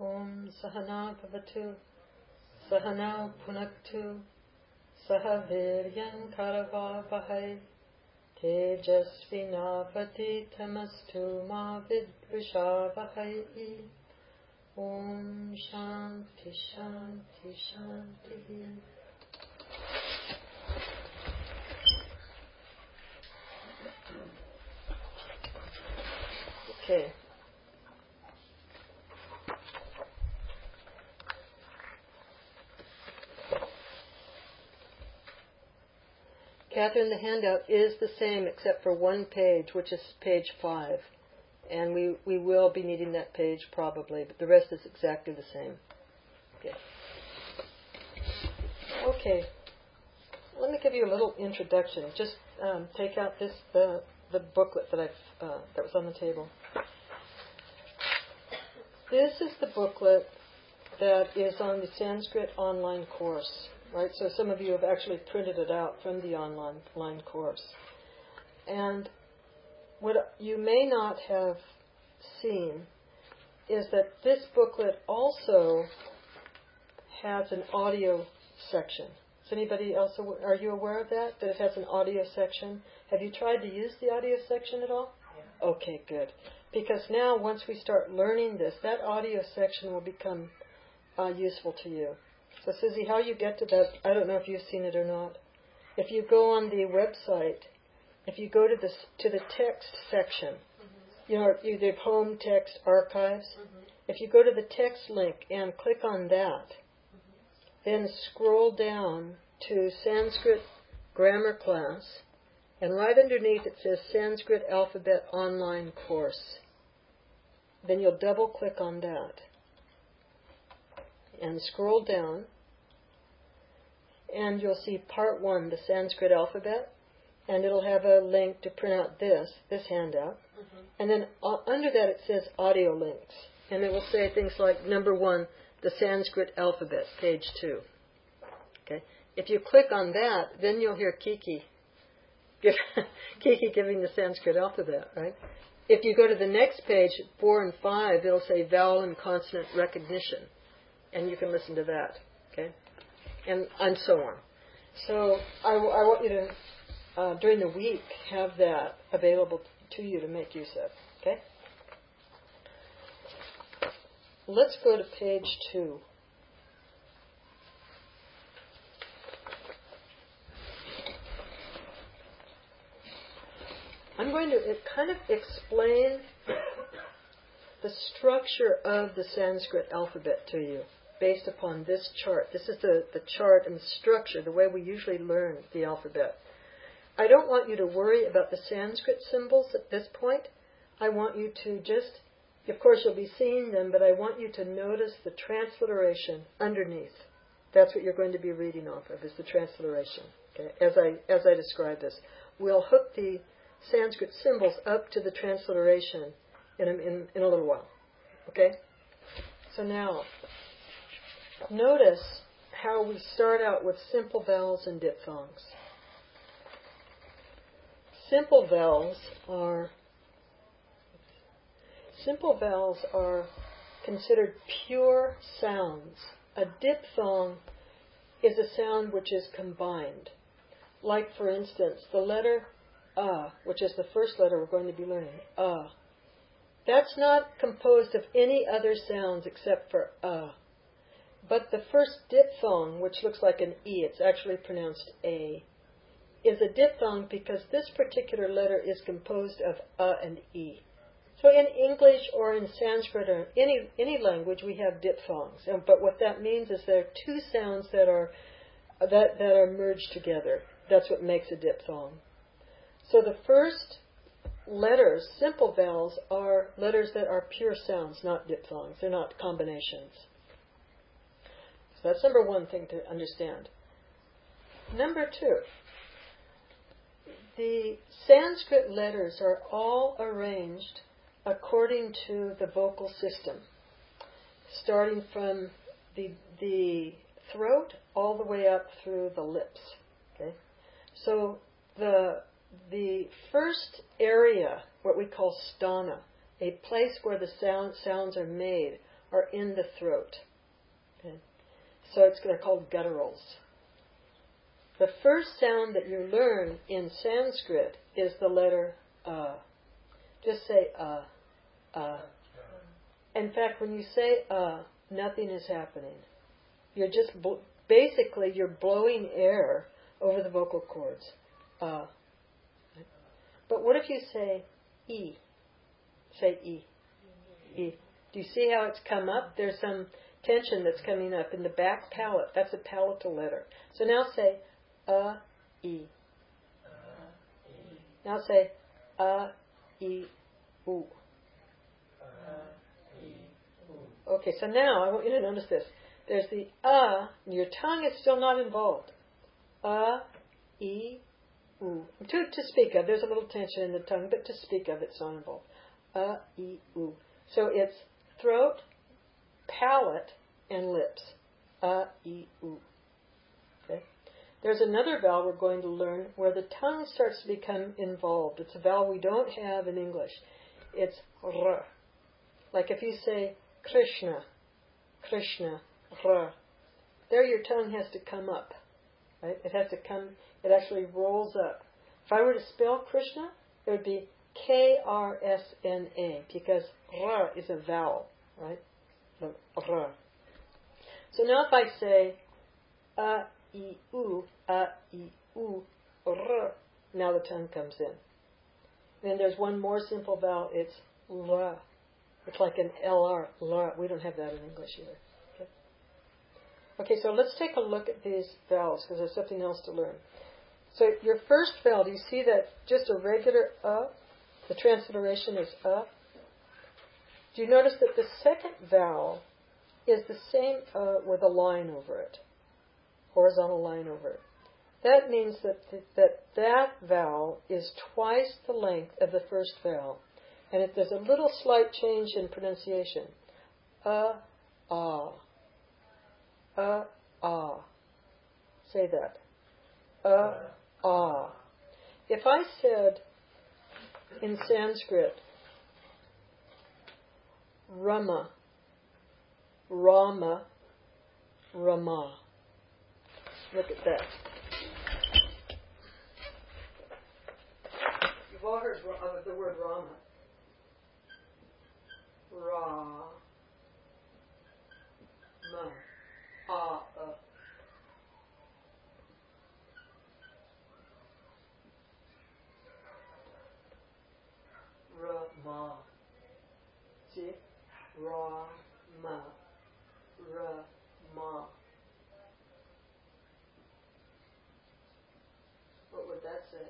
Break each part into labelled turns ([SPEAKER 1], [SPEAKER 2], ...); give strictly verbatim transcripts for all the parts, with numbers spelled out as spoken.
[SPEAKER 1] Om Sahana Bhavatu Sahana Punaktu Saha Viryan Karavavahai Tejasvinavati Tamastu Ma Vidvishavahai. Om Shanti Shanti Shanti. Okay. Catherine, the handout is the same except for one page, which is page five. And we, we will be needing that page probably, but the rest is exactly the same. Okay. Okay. Let me give you a little introduction. Just um, take out this the the booklet that I've uh, that was on the table. This is the booklet that is on the Sanskrit online course, right? So some of you have actually printed it out from the online, online course. And what you may not have seen is that this booklet also has an audio section. Is anybody else, aw- are you aware of that? That it has an audio section? Have you tried to use the audio section at all? Yeah. Okay, good. Because now once we start learning this, that audio section will become uh, useful to you. So Susie, how you get to that, I don't know if you've seen it or not. If you go on the website, if you go to the to the text section, mm-hmm. you know, either home, text, archives, mm-hmm. if you go to the text link and click on that, mm-hmm. then scroll down to Sanskrit grammar class, and right underneath it says Sanskrit Alphabet Online Course. Then you'll double click on that and scroll down, and you'll see part one, the Sanskrit alphabet. And it'll have a link to print out this, this handout. Mm-hmm. And then uh, under that it says audio links. And it will say things like, number one, the Sanskrit alphabet, page two. Okay. If you click on that, then you'll hear Kiki. Give, Kiki giving the Sanskrit alphabet, right? If you go to the next page, four and five, it'll say vowel and consonant recognition. And you can listen to that. Okay. And, and so on. So I, I want you to... Uh, during the week, have that available to you to make use of. Okay? Let's go to page two. I'm going to uh, kind of explain the structure of the Sanskrit alphabet to you based upon this chart. This is the, the chart and the structure, the way we usually learn the alphabet. I don't want you to worry about the Sanskrit symbols at this point. I want you to just, of course you'll be seeing them, but I want you to notice the transliteration underneath. That's what you're going to be reading off of, is the transliteration. Okay? As I as I describe this. We'll hook the Sanskrit symbols up to the transliteration in a, in, in a little while. Okay? So now, notice how we start out with simple vowels and diphthongs. Simple vowels are simple vowels are considered pure sounds. A diphthong is a sound which is combined. Like, for instance, the letter A, which is the first letter we're going to be learning, A. That's not composed of any other sounds except for A. But the first diphthong, which looks like an E, it's actually pronounced A, is a diphthong because this particular letter is composed of A and E. So in English or in Sanskrit or any any language we have diphthongs. And, but what that means is there are two sounds that are that, that are merged together. That's what makes a diphthong. So the first letters, simple vowels, are letters that are pure sounds, not diphthongs. They're not combinations. So that's number one thing to understand. Number two, the Sanskrit letters are all arranged according to the vocal system, starting from the the throat all the way up through the lips. Okay, so the the first area, what we call sthana, a place where the sound, sounds are made, are in the throat. Okay? So it's, they're called gutturals. The first sound that you learn in Sanskrit is the letter uh. Just say uh, uh. In fact, when you say uh, nothing is happening. You're just, bl- basically, you're blowing air over the vocal cords. Uh. But what if you say E? Say E. E. Do you see how it's come up? There's some tension that's coming up in the back palate. That's a palatal letter. So now say uh, E. Now say uh, E, oo. Okay, so now I want you to notice this. There's the uh, and your tongue is still not involved. Uh, E, oo. To, to speak of, there's a little tension in the tongue, but to speak of, it's not involved. Uh, E, oo. So it's throat, palate, and lips. Uh, E, oo. Okay. There's another vowel we're going to learn where the tongue starts to become involved. It's a vowel we don't have in English. It's R. Like if you say Krishna, Krishna, R. There your tongue has to come up. Right? It has to come, it actually rolls up. If I were to spell Krishna, it would be K R S N A because R is a vowel. Right? The R. So now if I say A, I, U, A, I, U, R, now the tongue comes in. Then there's one more simple vowel, it's L. It's like an L R, L. We don't have that in English either. Okay, okay so let's take a look at these vowels because there's something else to learn. So your first vowel, do you see that just a regular A? The transliteration is A. Do you notice that the second vowel is the same uh, with a line over it, horizontal line over it? That means that th- that that vowel is twice the length of the first vowel, and it, there's a little slight change in pronunciation. Uh, ah, uh, ah. Say that. Uh, ah. If I said in Sanskrit, Rama, Rama, Rama. Look at that. You've all heard of the word Rama. Ra, ma, ah, uh. Rama. See? Ra, ma, ra, ma. What would that say?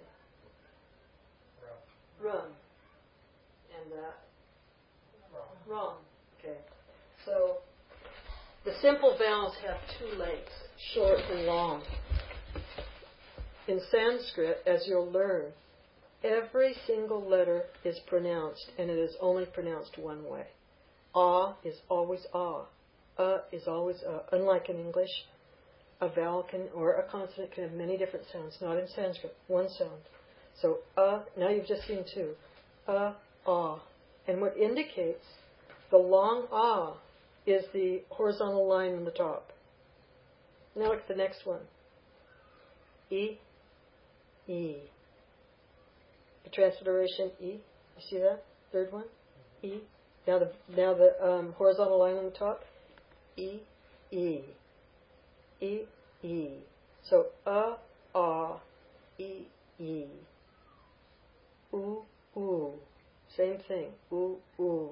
[SPEAKER 1] Run. And that? Wrong. Okay. So the simple vowels have two lengths, short and long. In Sanskrit, as you'll learn, every single letter is pronounced, and it is only pronounced one way. Ah is always ah. Uh is always uh. Unlike in English, a vowel can, or a consonant can have many different sounds. Not in Sanskrit, one sound. So uh, now you've just seen two. Uh, ah. And what indicates the long ah is the horizontal line on the top. Now look at the next one. E, E. The transliteration E. You see that? Third one? E. Now the now the um, horizontal line on the top. E, E. E, E. So a, ah, E, E. Oo, oo. Same thing. Oo, oo.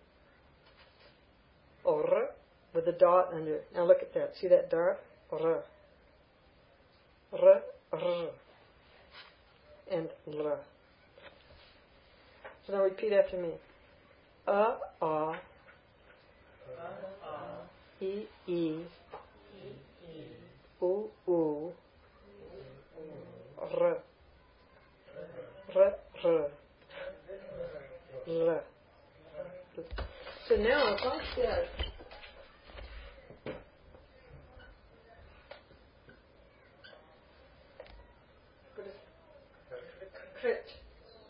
[SPEAKER 1] Or with a dot under it. Now look at that. See that dot? R. R, R. And L. So now repeat after me. A, ah. E, E. Oo, oo. R. R, R. L. So now if I said crit,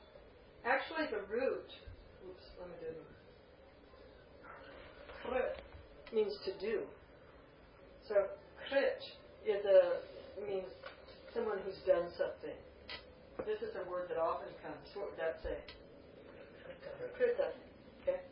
[SPEAKER 1] actually the root, oops, let me do it. Crit means to do. So krit is a means someone who's done something. This is a word that often comes. What would that say? Krita. Okay.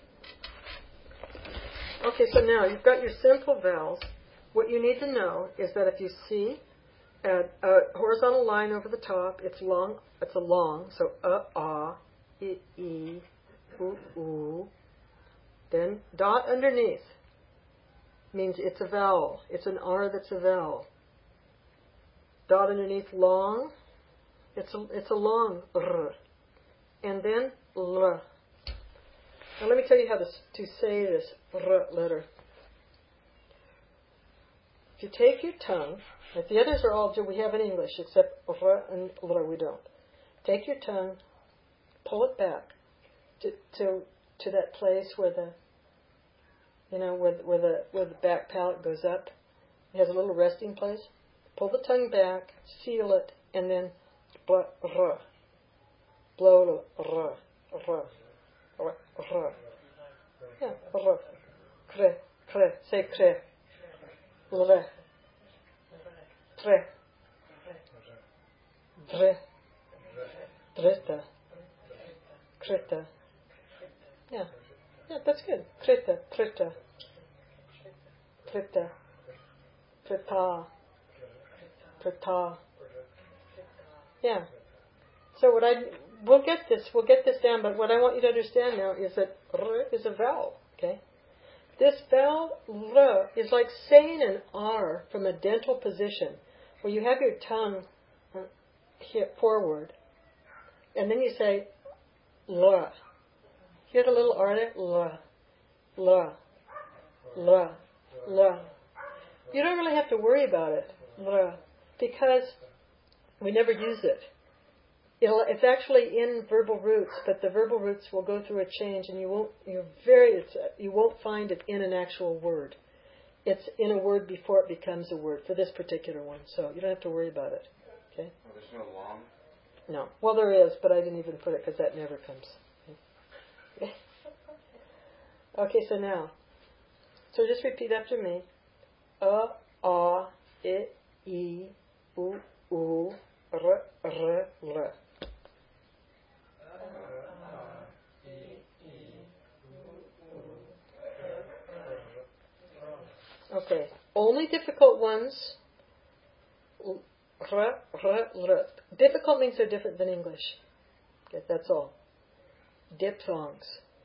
[SPEAKER 1] Okay, so now you've got your simple vowels. What you need to know is that if you see a, a horizontal line over the top, it's long. It's a long. So a, ah, I, e, oo, oo. Then dot underneath means it's a vowel. It's an R that's a vowel. Dot underneath long. It's a, it's a long r. And then l. Now let me tell you how to, to say this r letter. If you take your tongue, like the others are all we have in English, except r and l we don't. Take your tongue, pull it back to to, to that place where the you know where where the where the back palate goes up. It has a little resting place. Pull the tongue back, seal it, and then blow r, blow r, r, r, r. Yeah, r, kre, kre, say kre, le, tre, dre, drita, krita. Yeah, yeah, that's good. Krita, krita, krita, krita, krita. Yeah. So what I we'll get this we'll get this down, but what I want you to understand now is that r is a vowel. Okay. This vowel r is like saying an r from a dental position, where you have your tongue hit forward, and then you say l. Hear the little r there? L, l, l, l. You don't really have to worry about it, l, because we never use it. It'll, it's actually in verbal roots, but the verbal roots will go through a change, and you won't. You're very. It's, you won't find it in an actual word. It's in a word before it becomes a word for this particular one. So you don't have to worry about it. Okay.
[SPEAKER 2] Oh, there's no long.
[SPEAKER 1] No. Well, there is, but I didn't even put it because that never comes. Okay. Okay. So now, so just repeat after me. A, a, I, e, u, u, r, r, l. Okay. Only difficult ones. R, r, r. Difficult means they're different than English. Okay, that's all. Diphthongs.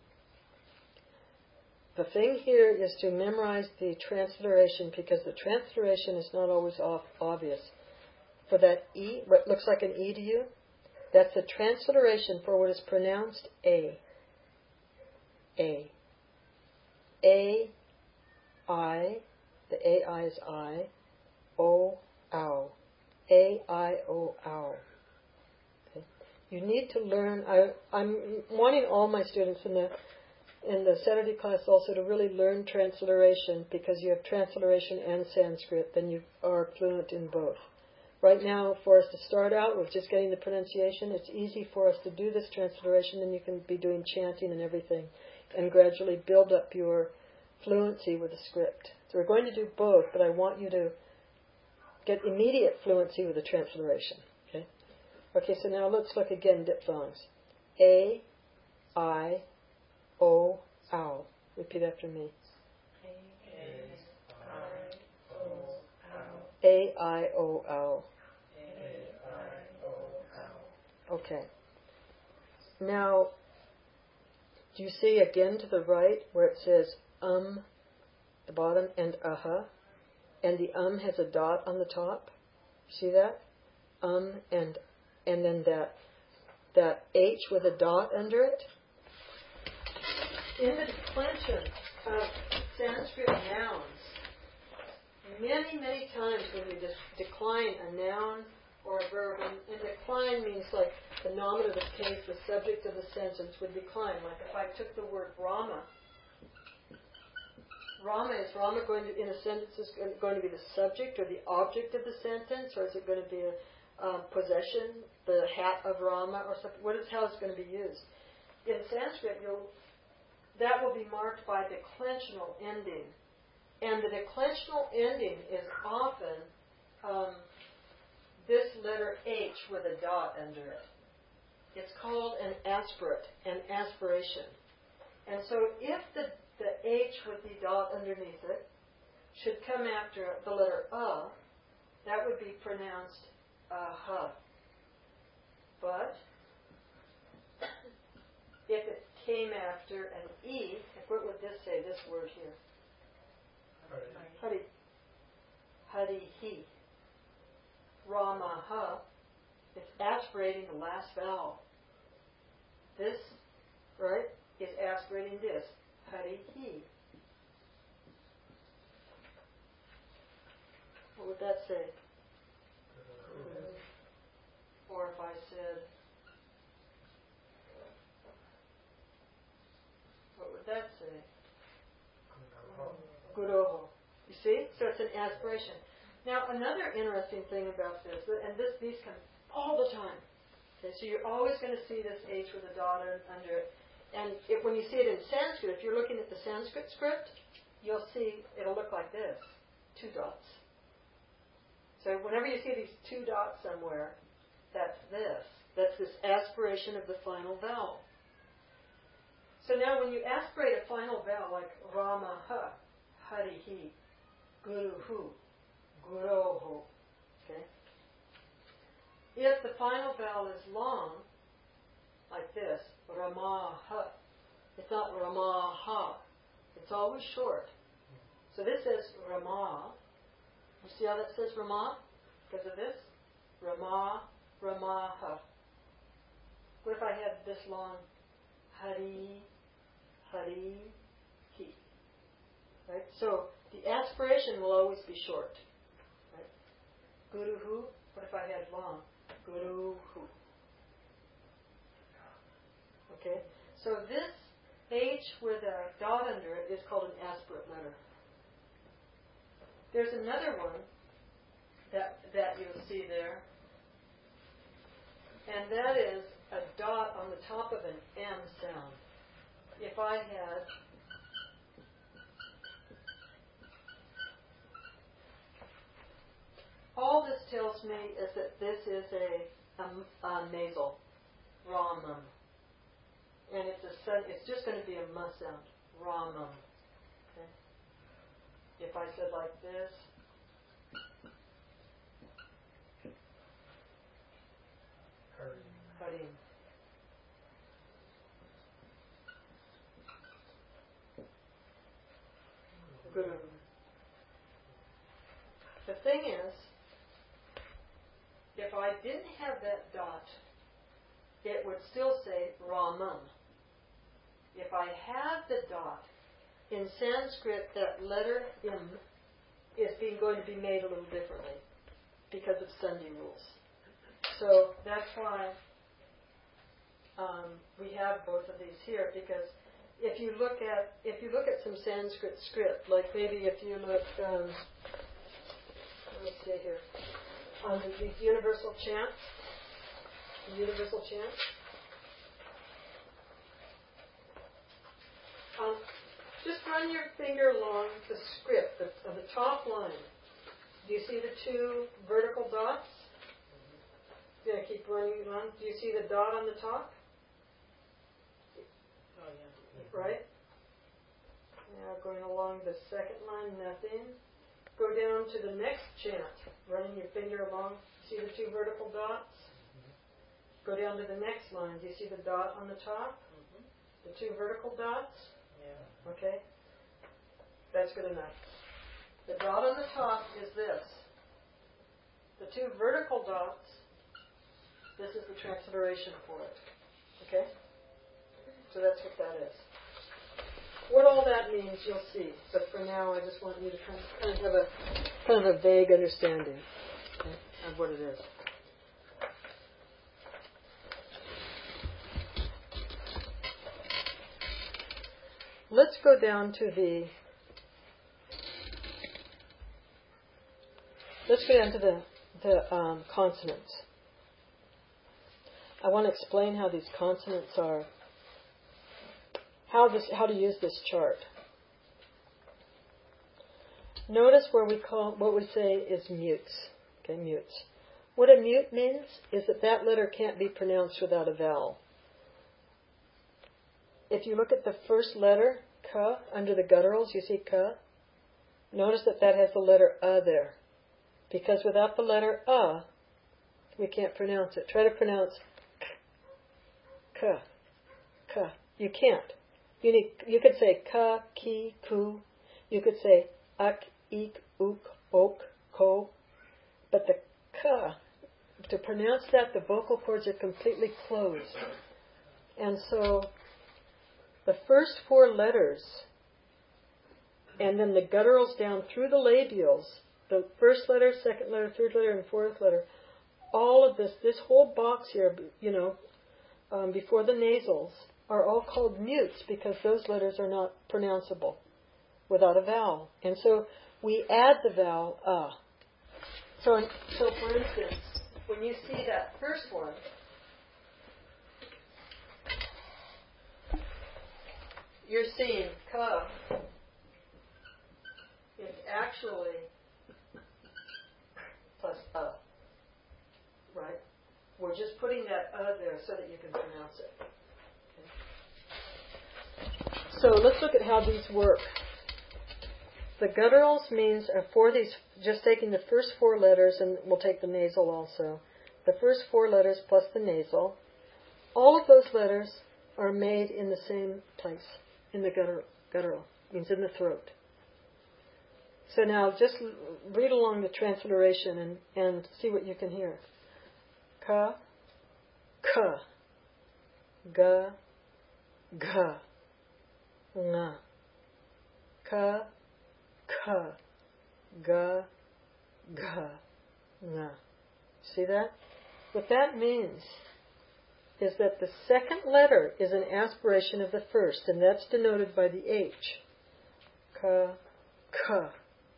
[SPEAKER 1] The thing here is to memorize the transliteration, because the transliteration is not always off, obvious. For that E, what looks like an E to you, that's the transliteration for what is pronounced A. A. A, I, the A, I is I, O, ow. A, I, O, ow. Okay. You need to learn, I, I'm wanting all my students in the in the Saturday class also to really learn transliteration, because you have transliteration and Sanskrit, then you are fluent in both. Right now, for us to start out with just getting the pronunciation, it's easy for us to do this transliteration, and you can be doing chanting and everything, and gradually build up your fluency with the script. So we're going to do both, but I want you to get immediate fluency with the transliteration. Okay? Okay, so now let's look again, diphthongs. A, I, O, ow. Repeat after me. A, I, O, ow. Okay. Now, do you see again to the right where it says um, the bottom, and aha, and the um has a dot on the top? See that? Um and and then that that H with a dot under it. In the declension of Sanskrit nouns, many, many times when we just decline a noun or a verb, and, and decline means like the nominative case, the subject of the sentence would decline. Like if I took the word Rama, Rama, is Rama going to, in a sentence, is going to be the subject or the object of the sentence, or is it going to be a um, possession, the hat of Rama, or something? What is, how it's going to be used? In Sanskrit, you'll that will be marked by declensional ending. And the declensional ending is often um, this letter H with a dot under it. It's called an aspirate, an aspiration. And so if the, the H with the dot underneath it should come after the letter A, that would be pronounced uh-huh. But if it came after an E, what would this say, this word here? Hari. Hari he. Ramaha. It's aspirating the last vowel. This, right, is aspirating this. Hari he. What would that say? Or if I said, what would that say? Guroho. You see? So it's an aspiration. Now, another interesting thing about this, and this these come all the time. Okay, so you're always going to see this H with a dot under it. And if, when you see it in Sanskrit, if you're looking at the Sanskrit script, you'll see it'll look like this. Two dots. So whenever you see these two dots somewhere, that's this. That's this aspiration of the final vowel. So now when you aspirate a final vowel like Ramaha, Harihi, Guruhu, Gurohu, okay? If the final vowel is long, like this, Ramaha, it's not Ramaha, it's always short. So this says Rama. You see how that says Rama? Because of this? Rama, Ramaha. What if I had this long? Hari, Hari, Ki. Right? So the aspiration will always be short. Right? Guruhu. What if I had long? Guruhu. Okay? So this H with a dot under it is called an aspirate letter. There's another one that that you'll see there, and that is a dot on the top of an M sound. If I had all this tells me is that this is a, a, a nasal, Ramam. And it's a sun, it's just going to be a M sound, Ramam. Okay? If I said like this, Harim. Guru. The thing is, if I didn't have that dot, it would still say Ramam. If I have the dot, in Sanskrit that letter M is being going to be made a little differently because of Sandhi rules. So that's why um, we have both of these here, because if you look at if you look at some Sanskrit script, like maybe if you look, um, let's see here, on the, the universal chant, the universal chant. Um, just run your finger along the script, the, on the top line. Do you see the two vertical dots? Yeah, keep running along. Do you see the dot on the top? Oh, yeah. Right? Now going along the second line, nothing. Go down to the next chant, running your finger along. See the two vertical dots? Go down to the next line. Do you see the dot on the top? Mm-hmm. The two vertical dots? Yeah. Okay. That's good enough. The dot on the top is this. The two vertical dots, this is the transliteration for it. Okay? So that's what that is. What all that means, you'll see. But for now, I just want you to kind of, kind of have a kind of a vague understanding, okay, of what it is. Let's go down to the. Let's go down to the the um, consonants. I want to explain how these consonants are. How this how to use this chart. notice where we call, what we say is mutes. Okay, mutes. What a mute means is that that letter can't be pronounced without a vowel. If you look at the first letter, ka, under the gutturals, you see ka. Notice that that has the letter a there. Because without the letter a, we can't pronounce it. Try to pronounce ka, ka. You can't. You need. You could say ka, ki, ku. You could say ak, ik, uk, ok, ko. But the ka, to pronounce that, the vocal cords are completely closed. And so the first four letters, and then the gutturals down through the labials, the first letter, second letter, third letter, and fourth letter, all of this, this whole box here, you know, um, before the nasals, are all called mutes because those letters are not pronounceable without a vowel. And so we add the vowel a. So, so for instance, when you see that first one, you're seeing ka. It's actually plus a, right? We're just putting that a there so that you can pronounce it. Okay. So let's look at how these work. The gutturals means are for these, just taking the first four letters, and we'll take the nasal also. The first four letters plus the nasal. All of those letters are made in the same place, in the guttural, guttural means in the throat. So now just read along the transliteration and, and see what you can hear. Ka, ka, ga, ga, nga. Ka, ka, ga, ga, nga. See that? What that means is that the second letter is an aspiration of the first, and that's denoted by the H. Ka, ka,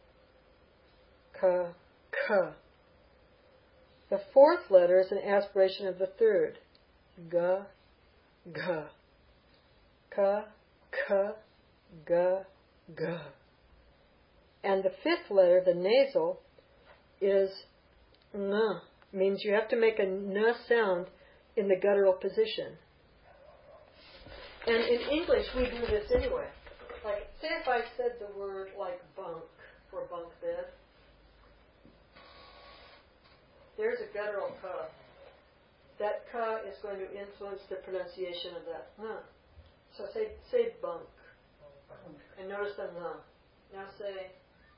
[SPEAKER 1] ka, ka. The fourth letter is an aspiration of the third. Ga, ga. Ka, ka, ga, ga. And the fifth letter, the nasal, is na. Means you have to make a na sound in the guttural position. And in English, we do this anyway. Like, say if I said the word like bunk for bunk bed. There's a guttural ka. That ka is going to influence the pronunciation of that na. So say say bunk. And notice the na. Now say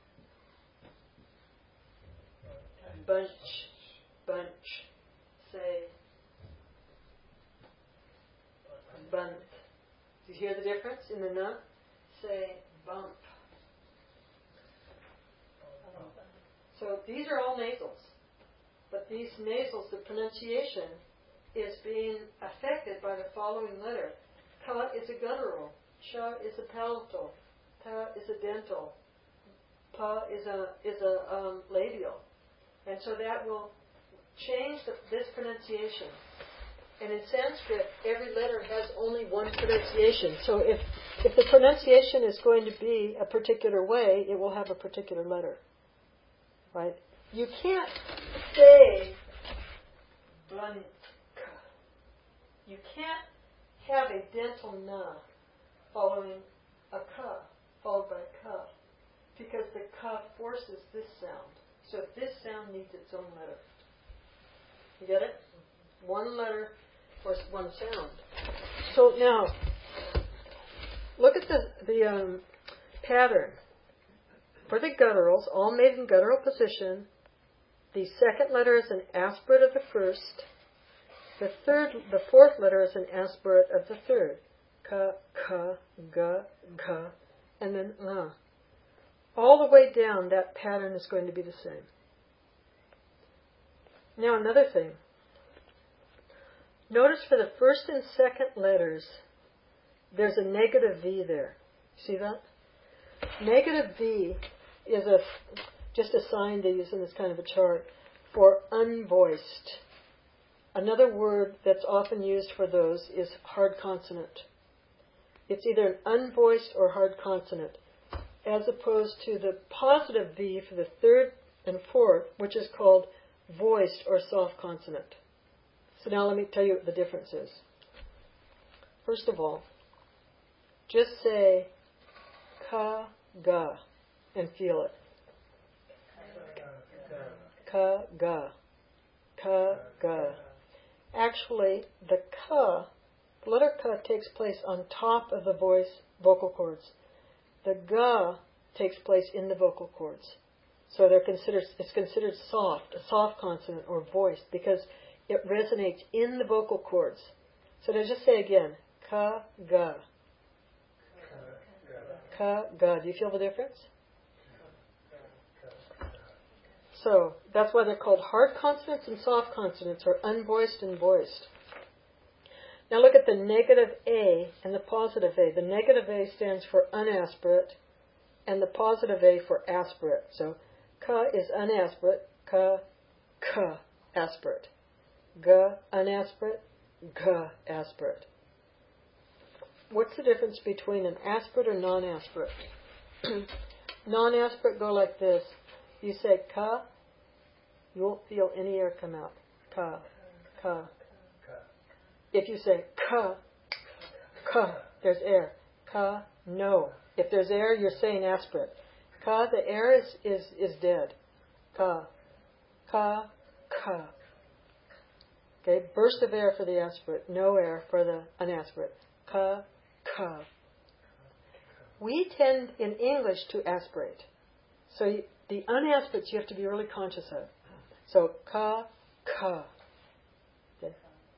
[SPEAKER 1] bunch, bunch. Say bunt. Do you hear the difference in the na? Say bump. So these are all nasals. But these nasals, the pronunciation is being affected by the following letter. Ka is a guttural. Cha is a palatal. Ta is a dental. Pa is a is a um, labial. And so that will change the, this pronunciation. And in Sanskrit, every letter has only one pronunciation. So if if the pronunciation is going to be a particular way, it will have a particular letter. Right? You can't say blank. You can't have a dental na following a ka, followed by ka, because the ka forces this sound. So this sound needs its own letter. You get it? One letter for one sound. So now, look at the the um, pattern. For the gutturals, all made in guttural position, the second letter is an aspirate of the first. The third, the fourth letter is an aspirate of the third. Ka, ka, ga, ga, and then na. All the way down, that pattern is going to be the same. Now another thing. Notice for the first and second letters, there's a negative V there. See that? Negative V is a just a sign they use in this kind of a chart for unvoiced. Another word that's often used for those is hard consonant. It's either an unvoiced or hard consonant. as opposed to the positive V for the third and fourth, which is called voiced or soft consonant. So now let me tell you what the difference is. First of all, just say ka, ga, and feel it. Ka, ga, ka, ga. Actually, the ka, the letter ka takes place on top of the voice vocal cords. The ga takes place in the vocal cords. So they're considered, it's considered soft, a soft consonant or voiced, because it resonates in the vocal cords. So to just say again, ka, ga. Ka, ga. Do you feel the difference? So that's why they're called hard consonants and soft consonants, or unvoiced and voiced. Now look at the negative A and the positive A. The negative A stands for unaspirate, and the positive A for aspirate. So ka is unaspirate, ka, ka, aspirate. Ga, unaspirate, ga, aspirate. What's the difference between an aspirate or non-aspirate? Non-aspirate go like this. You say ka, you won't feel any air come out. Ka, ka. If you say ka, ka, there's air. Ka, no. If there's air, you're saying aspirate. Ka, the air is, is, is dead. Ka, ka, ka. Okay, burst of air for the aspirate, no air for the unaspirate. Ka, ka. We tend in English to aspirate. So you, the unaspirates you have to be really conscious of. So ka, ka. Okay.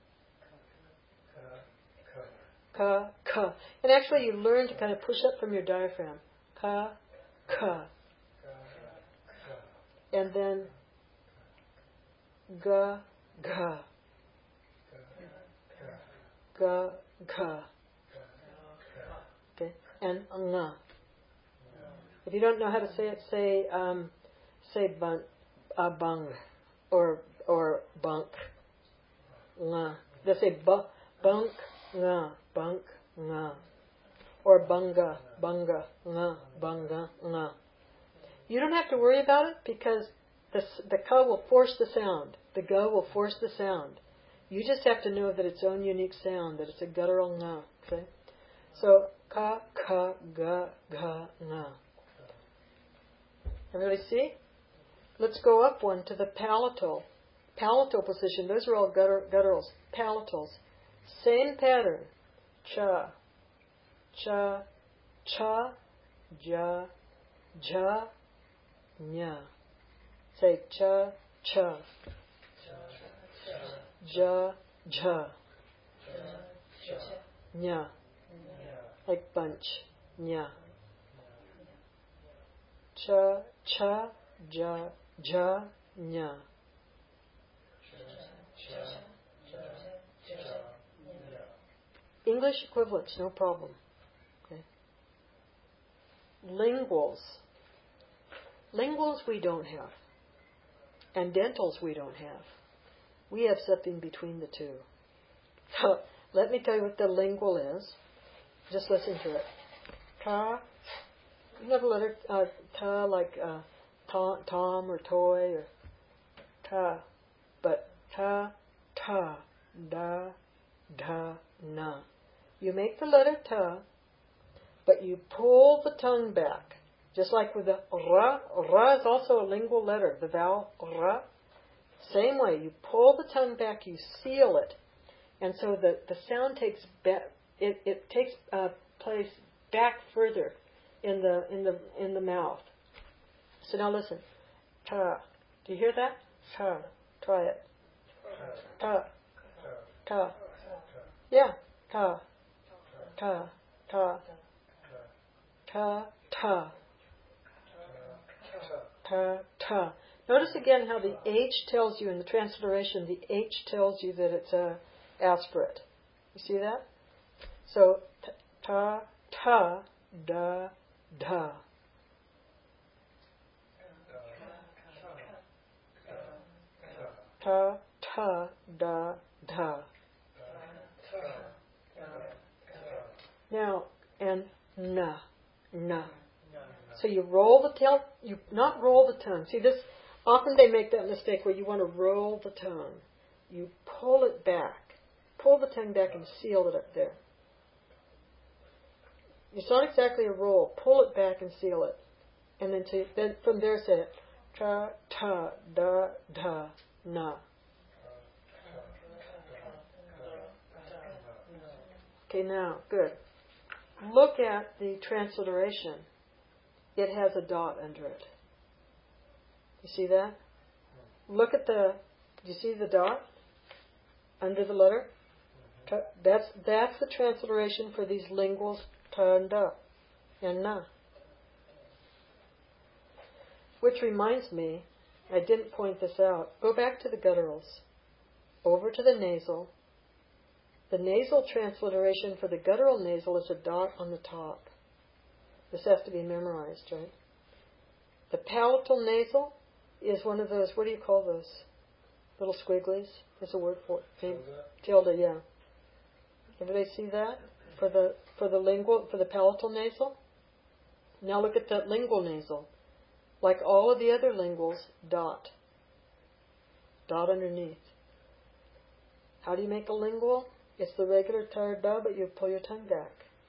[SPEAKER 1] Ka, ka. And actually you learn to kind of push up from your diaphragm. Ka, ka. And then ga, ga. Ga, ga. Okay. And nga. If you don't know how to say it, say um, say bun, uh, bung, or or bunk, nga. They say bu, bunk, nga, bunk, nga, or bunga, bunga, nga, bunga, nga. You don't have to worry about it because the the ka will force the sound. The ga will force the sound. You just have to know that its own unique sound, that it's a guttural nga. Okay, so ka, ka, ga, ga, nga. Everybody see? Let's go up one to the palatal. Palatal position. Those are all gutter, gutturals. Palatals. Same pattern. Cha. Cha. Cha. Ja. Ja. Nya. Say cha. Cha. Ja. Ja. Nya. Like bunch. Nya. Cha, cha, ja, ja, nya. English equivalents, no problem. Okay. Linguals. Linguals we don't have. And dentals we don't have. We have something between the two. So, let me tell you what the lingual is. Just listen to it. Ka. You have a letter uh, ta like uh, tom, tom or toy or ta, but ta, ta, da, da, na. You make the letter ta, but you pull the tongue back, just like with the ra. Ra is also a lingual letter, the vowel ra. Same way, you pull the tongue back, you seal it, and so the the sound takes ba- it it takes uh, place back further in the in the in the mouth. So now listen. Ta. Do you hear that? Ta. Try it. Ta. Ta. Yeah. Ta. Ta. Ta. Ta. Ta. Ta. Ta. Notice again how the H tells you in the transliteration, the H tells you that it's a aspirate. You see that? So ta, ta, da, da. Ta, ta, da, da. Now, and na, na. So you roll the tail, you not roll the tongue. See this, often they make that mistake where you want to roll the tongue. You pull it back. Pull the tongue back and seal it up there. It's not exactly a roll. Pull it back and seal it. And then, to, then from there say it. Ta, ta, da, da, na. Okay, now, good. Look at the transliteration. It has a dot under it. You see that? Look at the, do you see the dot under the letter? Ta, that's, that's the transliteration for these linguals ta and da and na. Which reminds me, I didn't point this out. Go back to the gutturals. Over to the nasal. The nasal transliteration for the guttural nasal is a dot on the top. This has to be memorized, right? The palatal nasal is one of those, what do you call those? Little squigglies? There's a word for it. Tilde. Tilde, yeah. Everybody see that? For the for the lingual, for the palatal nasal? Now look at that lingual nasal. Like all of the other linguals, dot. Dot underneath. How do you make a lingual? It's the regular tar da, but you pull your tongue back.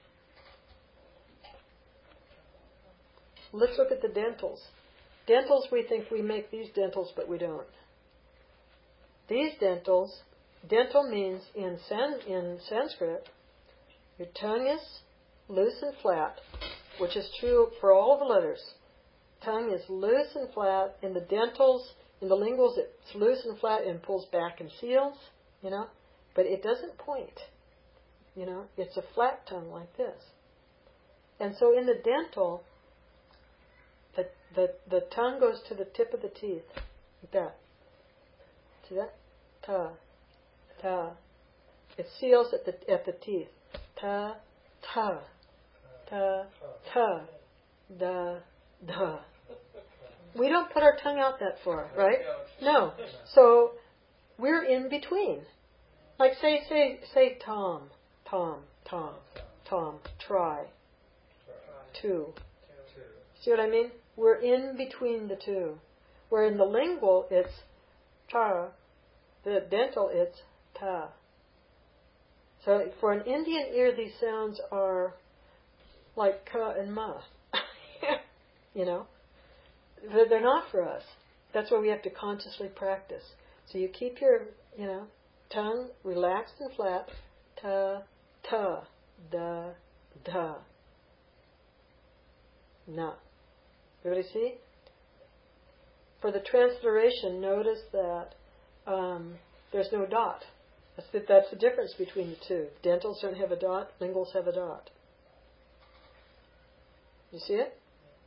[SPEAKER 1] Let's look at the dentals. Dentals, we think we make these dentals, but we don't. These dentals, dental means in San, in Sanskrit, your tongue is loose and flat, which is true for all the letters. Tongue is loose and flat. In the dentals, in the linguals, it's loose and flat and pulls back and seals, you know. But it doesn't point, you know. It's a flat tongue like this. And so in the dental, the the, the tongue goes to the tip of the teeth, like that. See that? Ta, ta. It seals at the at the teeth. Ta, ta, ta, ta, da, da. We don't put our tongue out that far, right? No. So we're in between. Like say, say, say, Tom, Tom, Tom, Tom. Try. Two. See what I mean? We're in between the two. Where in the lingual it's ta, the dental it's ta. So for an Indian ear, these sounds are like ka and ma. You know? They're not for us. That's why we have to consciously practice. So you keep your, you know, tongue relaxed and flat. Ta, ta, da, da. Na. Everybody see? For the transliteration, notice that um, there's no dot. That's the, that's the difference between the two. Dentals don't have a dot, linguals have a dot. You see it?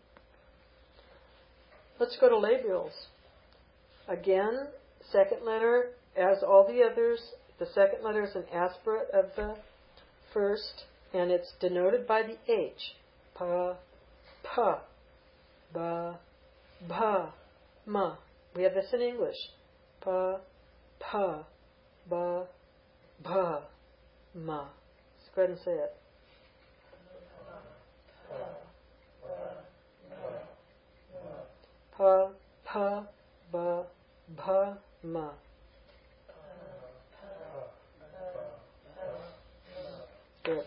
[SPEAKER 1] Let's go to labials. Again, second letter, as all the others, the second letter is an aspirate of the first, and it's denoted by the H. Pa, pa, ba, ba, ma. We have this in English. Pa, pa, ba, ba, ma. Let's go ahead and say it. Pa, pa, ba, ba, ma. Good.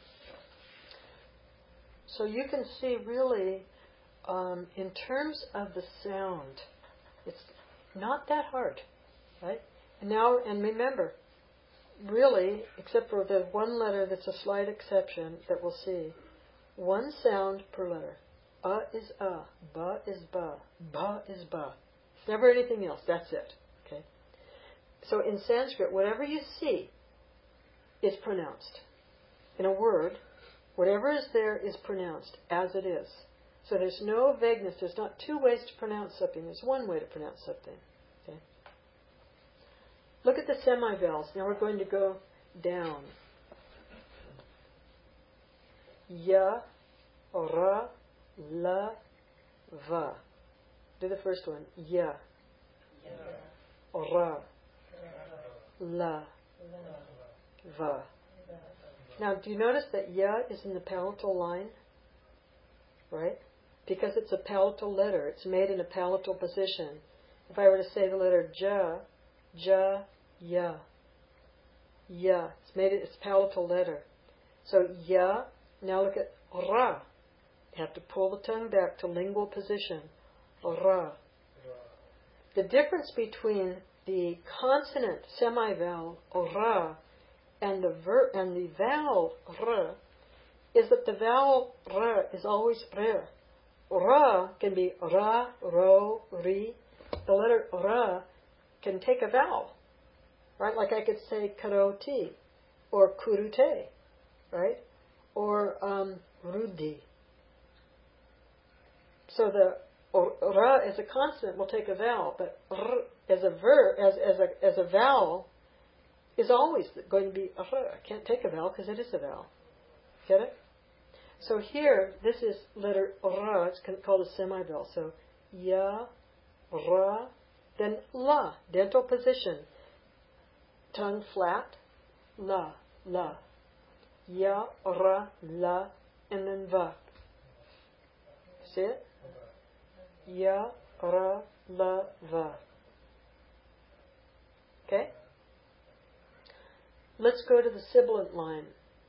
[SPEAKER 1] So you can see really, um, in terms of the sound, it's not that hard, right? And now, and remember, really, except for the one letter that's a slight exception that we'll see, one sound per letter. A is a, ba is ba, ba is ba. It's never anything else. That's it. Okay. So in Sanskrit, whatever you see is pronounced. In a word, whatever is there is pronounced as it is. So there's no vagueness. There's not two ways to pronounce something. There's one way to pronounce something. Okay. Look at the semivowels. Now we're going to go down. Ya, ra, la, va. Do the first one. Ya. Ra. La. Va. Now, do you notice that ya is in the palatal line? Right? because it's a palatal letter. It's made in a palatal position. If I were to say the letter ja, ja, ya, ya, it's made it, it's palatal letter. So ya, now look at ra. You have to pull the tongue back to lingual position. Ra. The difference between the consonant semi-vowel ra and the ver- and the vowel r is that the vowel r is always r. Ra can be ra, ro, ri. The letter ra can take a vowel, right? Like I could say karoti or kurute, right? Or um, rudi. So the ra as a consonant will take a vowel, but r as a ver as as a as a vowel is always going to be a r. I can't take a vowel because it is a vowel. Get it? So here, this is letter ra. It's called a semi-vowel. So ya, ra, then la, dental position. Tongue flat, la, la. Ya, ra, la, and then va. See it? Ya, ra, la, va. Okay? Let's go to the sibilant line.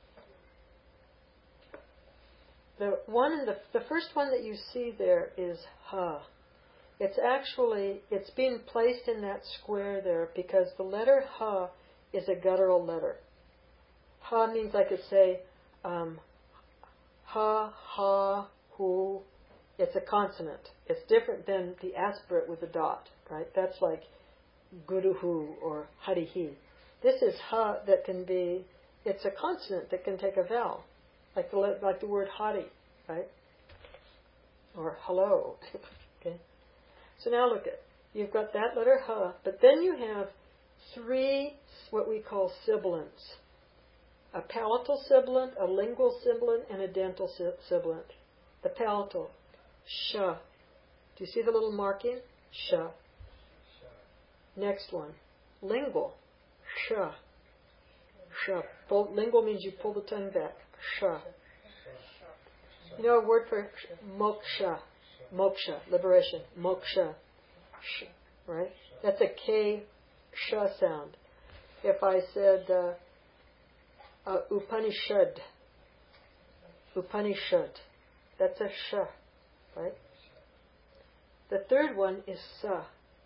[SPEAKER 1] The one in the the first one that you see there is ha. It's actually it's being placed in that square there because the letter ha is a guttural letter. Ha means I could say um, ha, ha, hu. It's a consonant. It's different than the aspirate with a dot, right? That's like guruhu or harihi. This is ha that can be. It's a consonant that can take a vowel. Like the like the word hari, right? Or hello. Okay. So now look at you've got that letter ha, but then you have three what we call sibilants: a palatal sibilant, a lingual sibilant, and a dental sibilant. The palatal, sha. Do you see the little marking? Sha. Next one, lingual, sha. Sha. Pull, lingual means you pull the tongue back. Sha. You know a word for moksha. Moksha, liberation. Moksha. Sh, right? That's a K sha sound. If I said uh, uh, Upanishad, Upanishad, that's a sha, right? The third one is sa.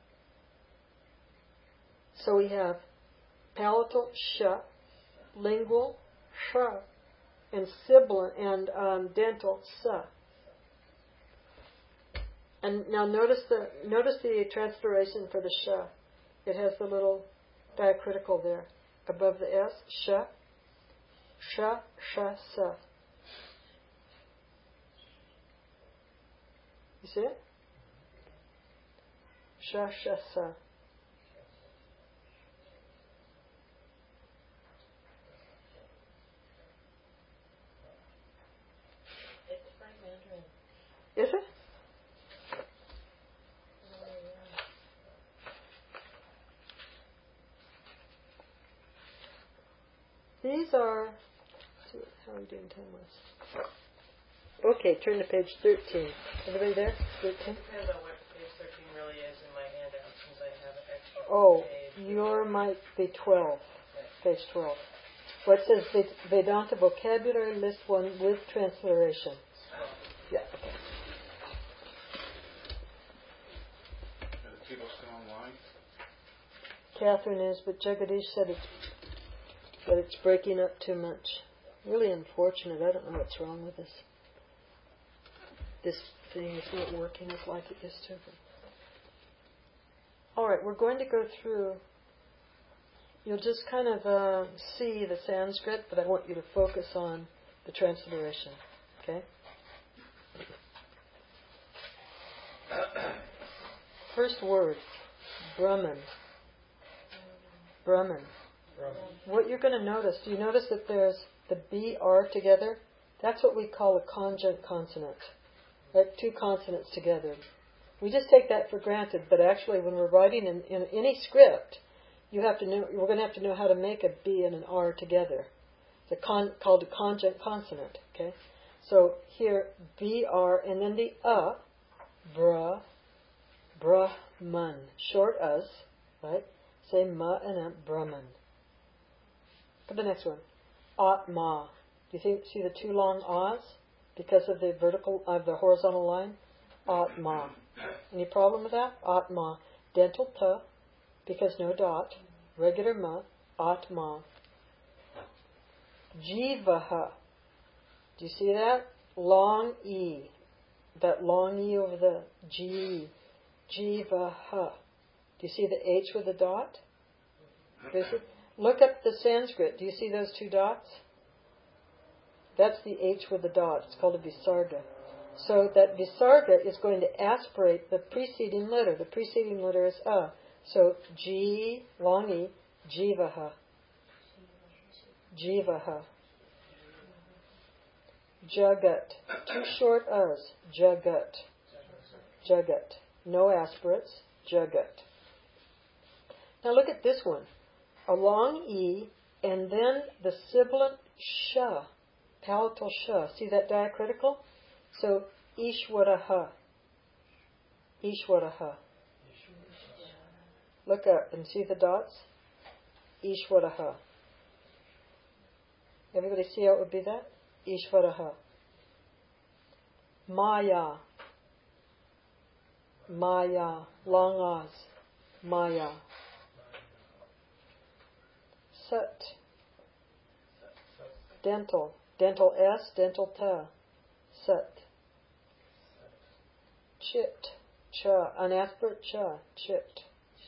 [SPEAKER 1] So we have palatal sha, lingual sha, and sibilant and um, dental sa. And now notice the notice the transliteration for the sha. It has the little diacritical there above the s. Sha, sha, sha, sa. You see it? Sha, sha, sa. Is it? These are. How are we doing time wise? Okay, turn to page thirteen. Everybody there? Thirteen.
[SPEAKER 2] Depends on what page thirteen really is in my handout, since I have an extra.
[SPEAKER 1] Oh,
[SPEAKER 2] page.
[SPEAKER 1] your might be twelve. Page twelve. What says Vedanta vocabulary list one with transliteration? Yeah. Okay.
[SPEAKER 3] Are the people still online?
[SPEAKER 1] Catherine is, but Jagadish said it's that it's breaking up too much. Really unfortunate. I don't know what's wrong with this. This thing is not working as like it used to. All right, we're going to go through. You'll just kind of uh, see the Sanskrit, but I want you to focus on the transliteration. Okay? First word, Brahman. Brahman. What you're going to notice, do you notice that there's the B R together? That's what we call a conjunct consonant. Right? Two consonants together. We just take that for granted, but actually when we're writing in, in any script, you have to know, we're going to have to know how to make a B and an R together. It's a con, called a conjunct consonant. Okay, So here, B R, and then the A, bra, Brahman. Short us, right? Say ma and a, Brahman. For the next one, Atma. Do you think, see the two long A's? Because of the vertical, of the horizontal line? Atma. Any problem with that? Atma. Dental ta, because no dot. Regular ma, Atma. Jivaha. Do you see that? Long E. That long E over the G. Jivaha. Do you see the H with a dot? Look up the Sanskrit. Do you see those two dots? That's the H with a dot. It's called a visarga. So that visarga is going to aspirate the preceding letter. The preceding letter is A. So G, long E, Jivaha. Jivaha. Jagat. Two short A's. Jagat. Jagat. No aspirates. Jagat. Now look at this one. A long E and then the sibilant sha. Palatal sha. See that diacritical? So Ishwaraha. Ishwaraha. Look up and see the dots. Ishwaraha. Everybody see how it would be that? Ishvaraha. Maya. Maya. Long A's. Maya. Sat. Dental. Dental S, dental ta. Sat. Chit. Cha. Unaspirate cha. Chit.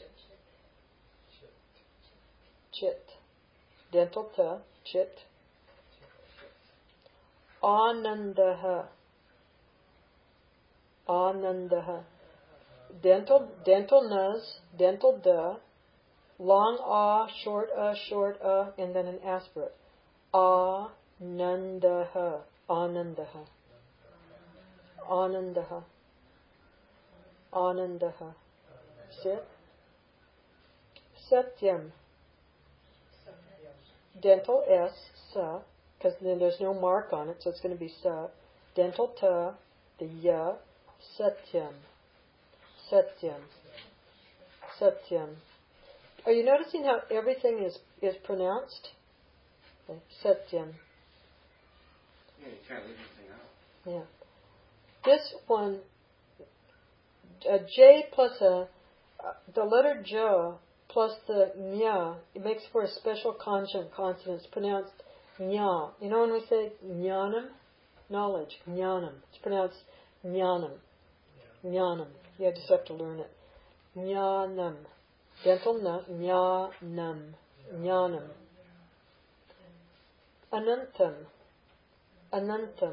[SPEAKER 1] Chit. Dental ta. Chit. Anandaha. Anandaha. Dental, dental nuz, dental da, long ah, short ah, short ah, and then an aspirate. Anandaha. Anandaha. Anandaha. Anandaha. Sit. Satyam. Dental S, sa, because then there's no mark on it, so it's going to be sa. Dental ta, the ya, satyam. Satyam. Satyam. Are you noticing how everything is, is pronounced? Okay. Satyam.
[SPEAKER 3] Yeah, you can't leave anything out.
[SPEAKER 1] Yeah. This one, a J plus a, uh, the letter J plus the nya, it makes for a special consonant consonant. It's pronounced nya. You know when we say jnanam? Knowledge. Jnanam. It's pronounced jnanam. Jnanam. You just have to learn it. Jnanam. Dental na. Jnanam. Jnanam. Anantam. Anantam.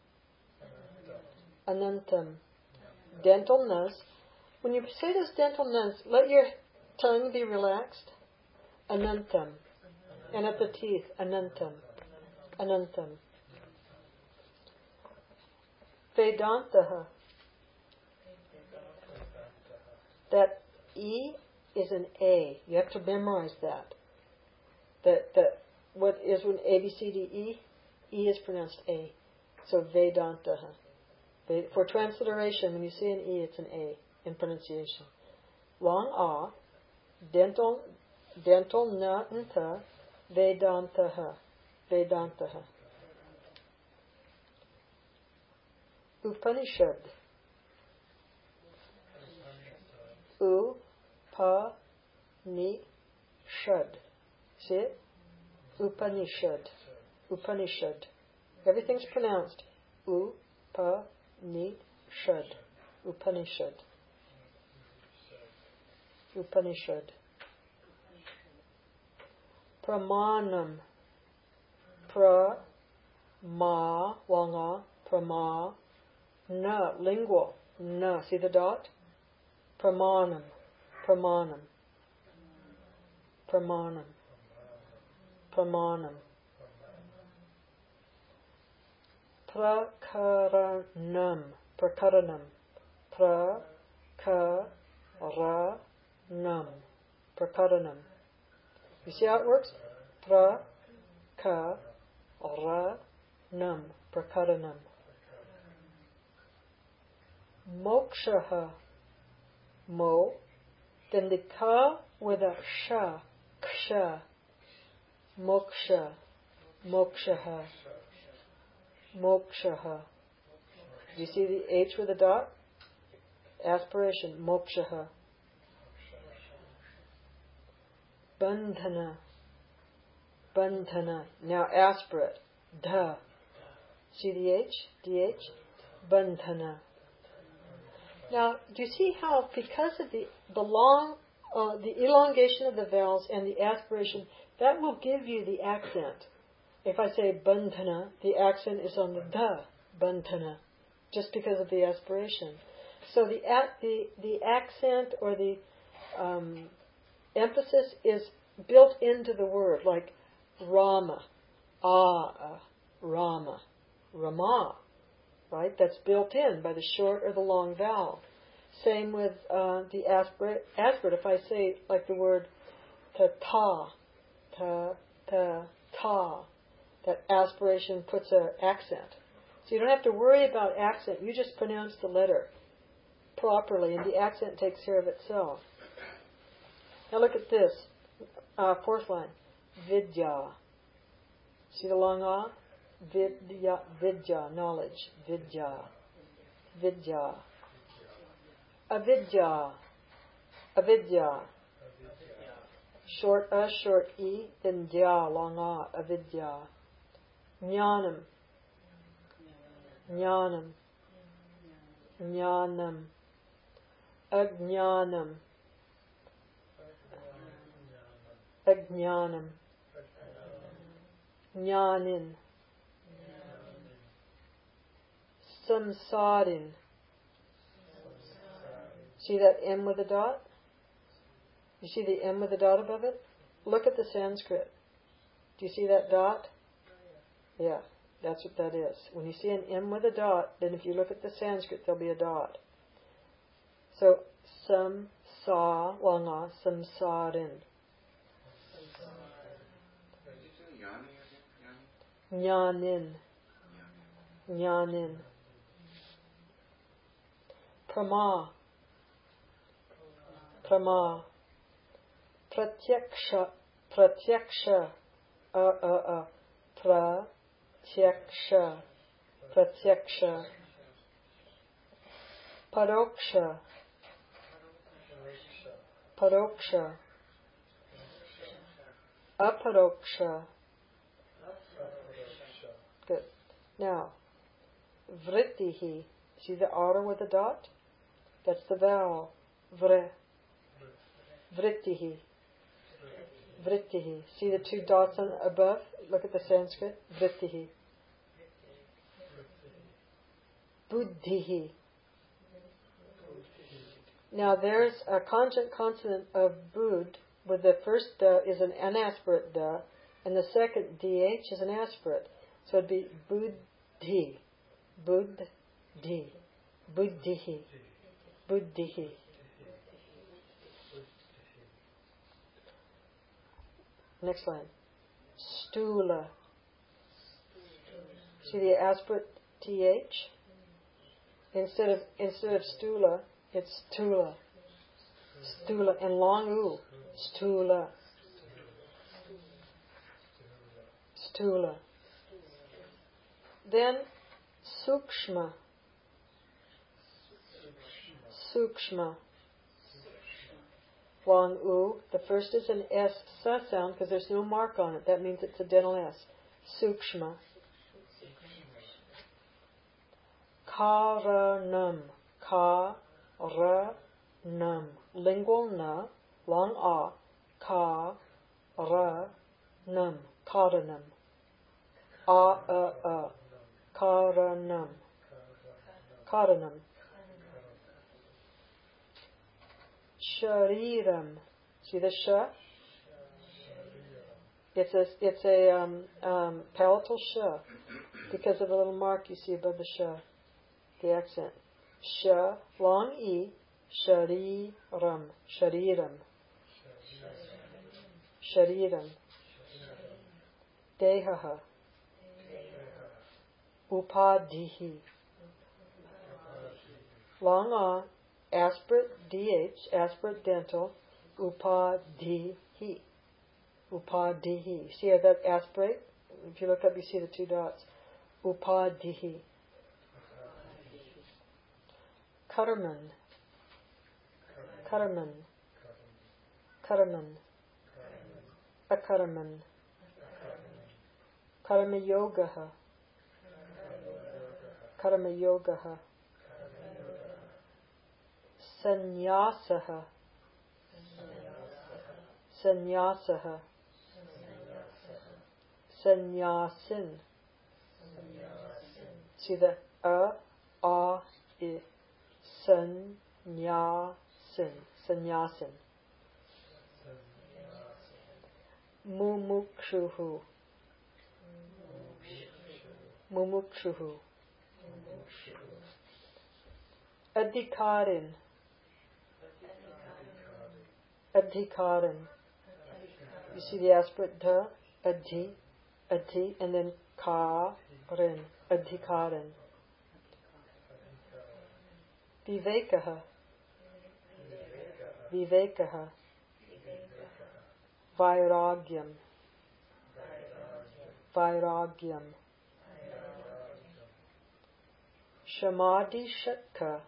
[SPEAKER 1] Anantam. Dental nus. When you say this dental nus, let your tongue be relaxed. Anantam. And at the teeth. Anantam. Anantam. Vedantaha. That E is an A. You have to memorize that. That that what is when A B C D E? E is pronounced A. So Vedantaha. For transliteration, when you see an E, it's an A in pronunciation. Long A, dental, dental na and ta, Vedantaha, Vedantaha. Upanishad. U, pa, ni, shad. See it? Upanishad. Upanishad. Everything's pronounced U, pa, ni, shad. Upanishad. Upanishad. Pramanam. Pra, ma, long a, prama, na, lingual, na. See the dot? Pramanam. Pramanam. Pramanam. Pramanam. Prakaranam. Prakaranam. Prakaranam. Prakaranam. You see how it works? Prakaranam. Prakaranam. mokshaha, mo. Then the ka with a sha, ksha, moksha, mokshaha, mokshaha. Do you see the H with a dot? Aspiration, mokshaha. Bandhana, bandhana. Now aspirate, dha. See the H, D H? Bandhana. Now, do you see how, because of the the long, uh, the elongation of the vowels and the aspiration, that will give you the accent. If I say bandhana, the accent is on the da, bandhana, just because of the aspiration. So the the the accent or the um, emphasis is built into the word, like Rama, ah, Rama, Rama. Right? That's built in by the short or the long vowel. Same with uh, the aspirate, aspirate. If I say like the word ta, ta, ta, ta, ta, that aspiration puts an accent. So you don't have to worry about accent. You just pronounce the letter properly and the accent takes care of itself. Now look at this. Uh, fourth line. Vidya. See the long ah? Vidya, vidya, knowledge, vidya, vidya, avidya, avidya, short a, short e, then dya, long a, avidya, jnanam, jnanam, jnanam, ajnanam, ajnanam, jnanin, samsarin. See that M with a dot? You see the M with a dot above it? Look at the Sanskrit. Do you see that dot? Yeah, that's what that is. When you see an M with a dot, then if you look at the Sanskrit, there'll be a dot. So, sam, sa, langa, samsarin. Jnanin. Jnanin. Prama, prama, pratyaksha, pratyaksha, uh, uh, uh, pratyaksha, pratyaksha, paroksha, paroksha, aparoksha. Good. Now, vrittihi. See the R with a dot? That's the vowel. Vre. Vrittihi. Vrittihi. See the two dots on above? Look at the Sanskrit. Vrittihi. Buddhihi. Now there's a conjunct consonant of bud, with the first da is an anaspirate da, and the second dh is an aspirate. So it'd be buddhi. Buddhi. Buddhihi. Buddhihi. Next line. Stula. See the aspirate th? Instead of instead of stula, it's stula. Stula and long u. Stula. Stula. Then sukshma. Sukshma. Long u. The first is an S sa sound because there's no mark on it. That means it's a dental S. Sukshma. Karanam. Ka-ra-nam. Lingual na. Long a. Ka-ra-nam. Karanam. A-a-a. Karanam. Karanam. Shariram. See the sh? It's a it's a um, um, palatal sh because of the little mark you see above the sh, the accent. Sh, long e, shariram, shariram, shariram. Dehaha. Upadhihi. long A, aspirate D H, aspirate dental, upadihi. Upadihi. See how that aspirate? If you look up, you see the two dots. Upadihi. Karman. Karman. Karman. Akarman. Karma yogaha. Karma yogaha. Sannyasaha. Sannyasaha. Sannyasin. See the a, a, I. Sannyasin. Sannyasin. Mumukshuhu. Mumukshuhu. Adhikarin. Adhikarin. You see the aspirate da, adhi, adhi, and then karin, adhikarin. Vivekaha. Vivekaha. Vairagyam. Vairagyam. Shamadhi shatka.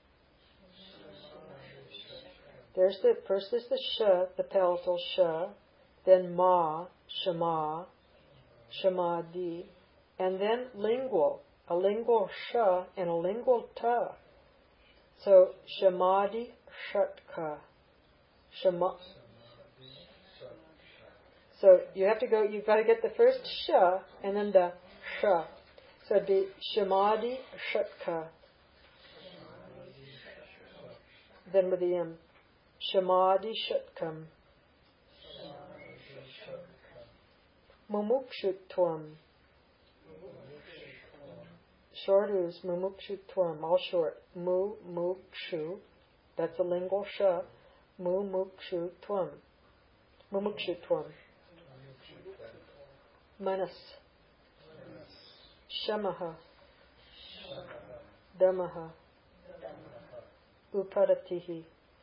[SPEAKER 1] There's the first is the sh, the palatal sh, then ma, shama, shamadhi, and then lingual, a lingual sh and a lingual ta. So shamadhi shatka. Shama. So you have to go. You've got to get the first sh and then the sh. So it'd be shamadhi shatka. Then with the m. Shamadhi shatkam. Mumukshutvam. Short is mumukshutvam, all short. Mu mukshu. That's a lingual sh. Mumukshutvam. Mumukshutvam. Manas. Shamaha. Damaha. Uparatihi.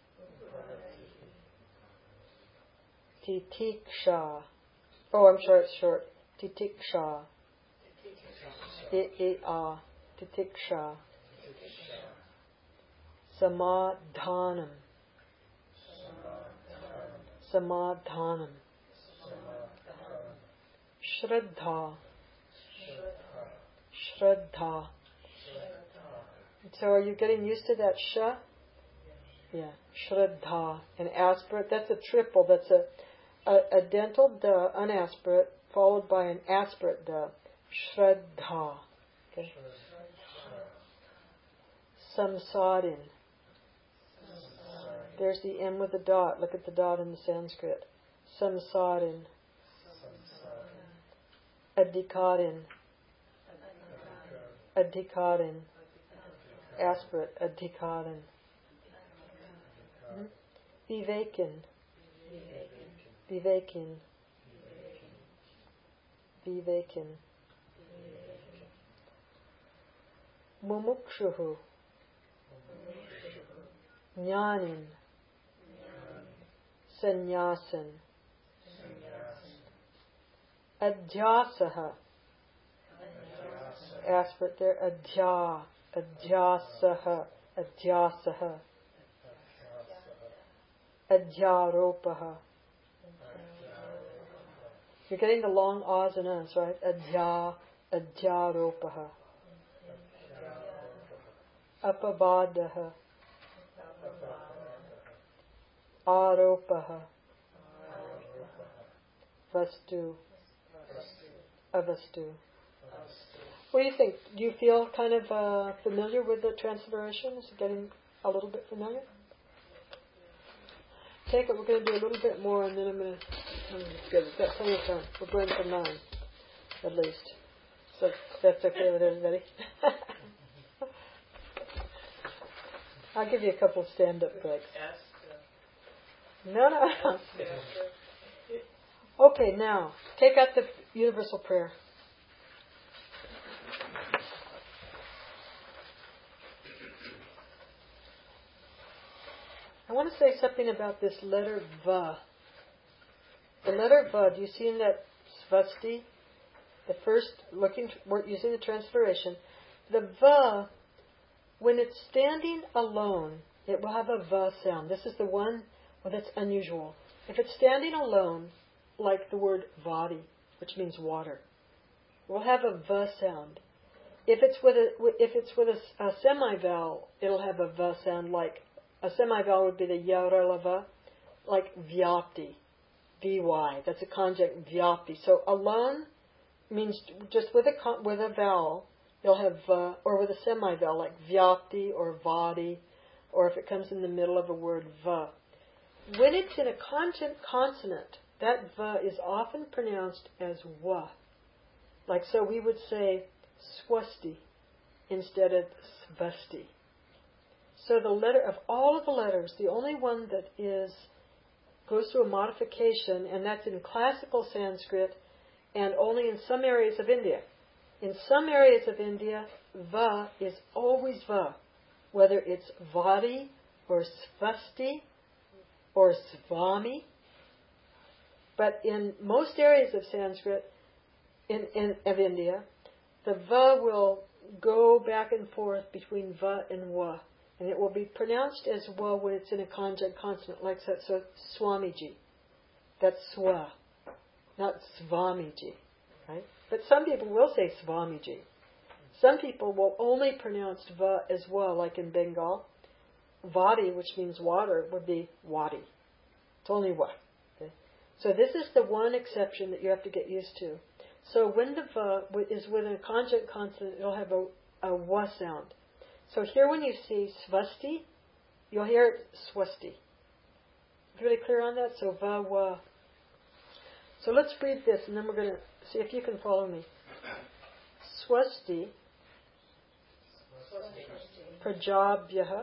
[SPEAKER 1] Titiksha. Oh, I'm sure it's short. Titiksha. I-I-A. Titiksha. Samadhanam. Samadhanam. Shraddha. Shraddha. So are you getting used to that sh? Yeah. Shraddha. An aspirate. That's a triple. That's a, a, a dental da, unaspirate, followed by an aspirate da. Shraddha. Okay. Samsarin. There's the M with the dot. Look at the dot in the Sanskrit. Samsarin. Adhikarin. Adhikarin. Aspirate. Adhikarin. Hmm? Vivekin. Vivekin. Vivekin. Mumukshuhu. Jnanin. Sannyasin. Adhyasaha. Aspirate there. Adhya. Adhyasaha. Adhyasaha. Adhyaropaha. You're getting the long ahs and uhs, right? Adhya. Adhyaropaha. Apabadaha. Aropaha. Vastu. Avastu. What do you think? Do you feel kind of uh, familiar with the transliteration? Is it getting a little bit familiar? Take it. We're going to do a little bit more, and then I'm going to. Good. We've got plenty of time. We're going for nine, at least. So that's okay with everybody. I'll give you a couple of stand-up breaks. No, no. Okay, now take out the universal prayer. I want to say something about this letter Va. The letter Va, do you see in that svasti? The first, looking, using the transliteration. The Va, when it's standing alone, it will have a Va sound. This is the one well, that's unusual. If it's standing alone, like the word vadi, which means water, it will have a Va sound. If it's with a if it's with a, a semi-vowel, it'll have a Va sound. Like a semi-vowel would be the yaralava, like vyapti, vy. That's a conjunct vyapti. So alone means just with a with a vowel, you'll have uh, or with a semi-vowel like vyapti or vadi, or if it comes in the middle of a word va. When it's in a conjunct consonant, that va is often pronounced as wa. Like so, we would say swasti instead of svasti. So the letter of all of the letters, the only one that is goes through a modification, and that's in classical Sanskrit, and only in some areas of India. In some areas of India, va is always va, whether it's vadi or svasti or svami. But in most areas of Sanskrit, in, in of India, the va will go back and forth between va and wa, and it will be pronounced as wa when it's in a conjunct consonant, like so, so Swamiji. That's swa, not svamiji, right? But some people will say svamiji. Some people will only pronounce va as wa, like in Bengal. Vadi, which means water, would be wadi. It's only wa. Okay? So this is the one exception that you have to get used to. So when the va is within a conjunct consonant, it'll have a, a wa sound. So here when you see svasti, you'll hear it swasti. Really clear on that? So va, wa. So let's read this, and then we're going to see if you can follow me. Swasti, prajabhyaha,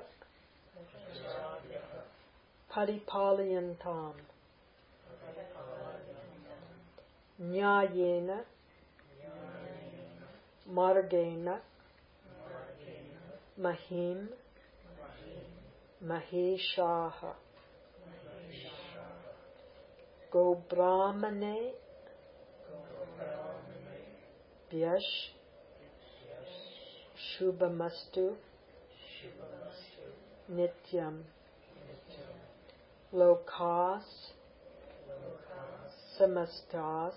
[SPEAKER 1] paripalyantam, nyayena, margena, mahim, maheshaha, go brahmane, Vyash, Shubhamastu, Nityam, Lokas, Samastas,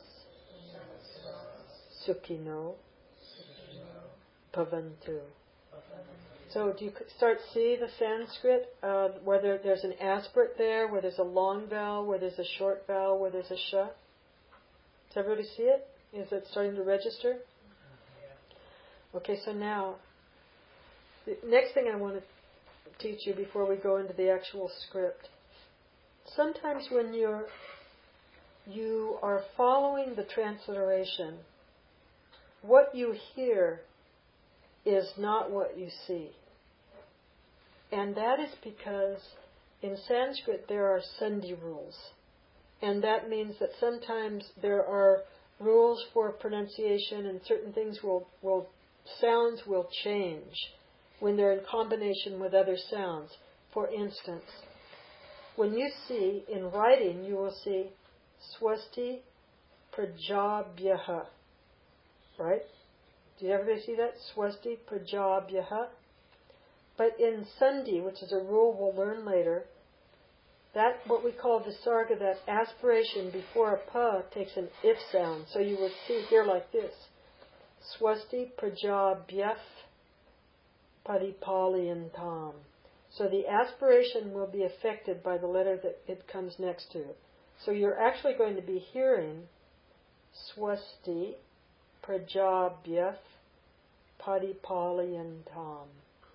[SPEAKER 1] Sukhino, Bhavantu. So do you start see the Sanskrit, uh, whether there's an aspirate there, where there's a long vowel, where there's a short vowel, where there's a sh? Does everybody see it? Is it starting to register? Okay, so now, the next thing I want to teach you before we go into the actual script. Sometimes when you're you are following the transliteration, what you hear is not what you see. And that is because in Sanskrit there are sandhi rules. And that means that sometimes there are rules for pronunciation, and certain things will, will sounds will change when they're in combination with other sounds. For instance, when you see in writing, you will see swasti prajabhyaha, right? Did everybody see that? Swasti prajabhyaha. But in sandhi, which is a rule we'll learn later, that, what we call visarga, that aspiration before a pa takes an if sound. So you would see here like this. Swasti prajabhyah paripalyantam. So the aspiration will be affected by the letter that it comes next to. So you're actually going to be hearing swasti prajabhyah paripalyantam.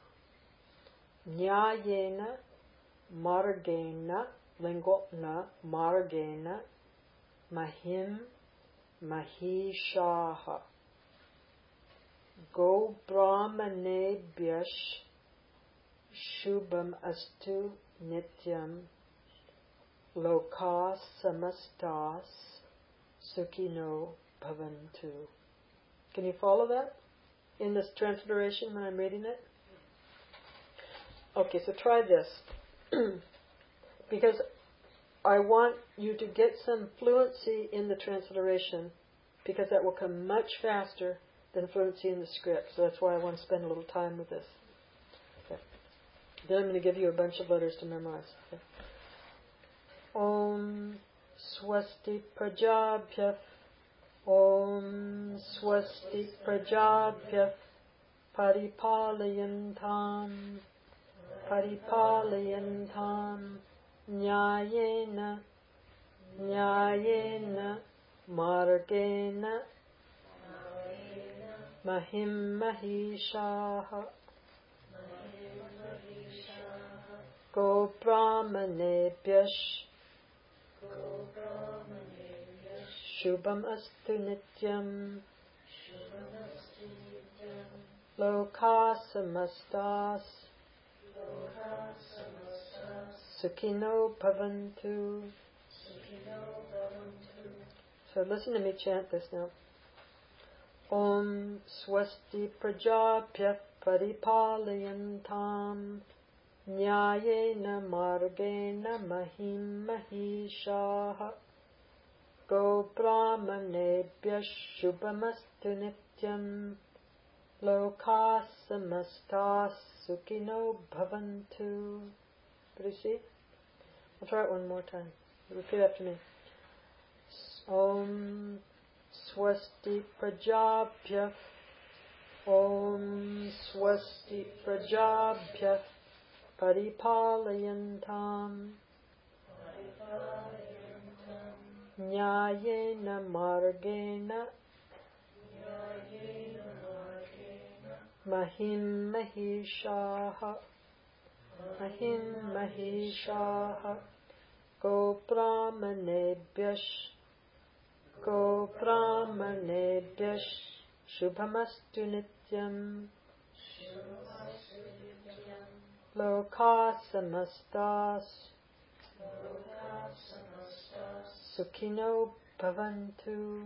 [SPEAKER 1] Nyayena margena, lingual na, margena, mahim, mahishaha. Go brahmanebhyash, shubham astu nityam, lokas samastas, sukhino bhavantu. Can you follow that in this transliteration when I'm reading it? Okay, so try this. because I want you to get some fluency in the transliteration, because that will come much faster than fluency in the script. So that's why I want to spend a little time with this. Okay. Then I'm going to give you a bunch of letters to memorize. Okay. Om Swasti Prajabhya Om Swasti Prajabhya Paripalayantam Paripalayantam Nyayena Nyayena Margena Mahim Mahishaha Go Brahmanebhyash Shubham Astu Nityam Loka Samastas Sukhino Bhavantu. So listen to me chant this now. Om Swasti Prajabhya Paripalayantam Nyayena Margena Mahim Mahishaha Go Brahmanebhya Shubhamastu Nityam Loka Samastas Sukhino Bhavantu. Pretty see? I'll try it one more time. Repeat after me. Om Swasti Prajabhya Om Swasti Prajabhya Paripalayantam Nyayena Margena Mahim Mahishaha Mahim Mahishaha Go Brahmanebhyash Go Brahmanebhyash Shubhamastu Nityam Loka Samastas Sukhino Bhavantu.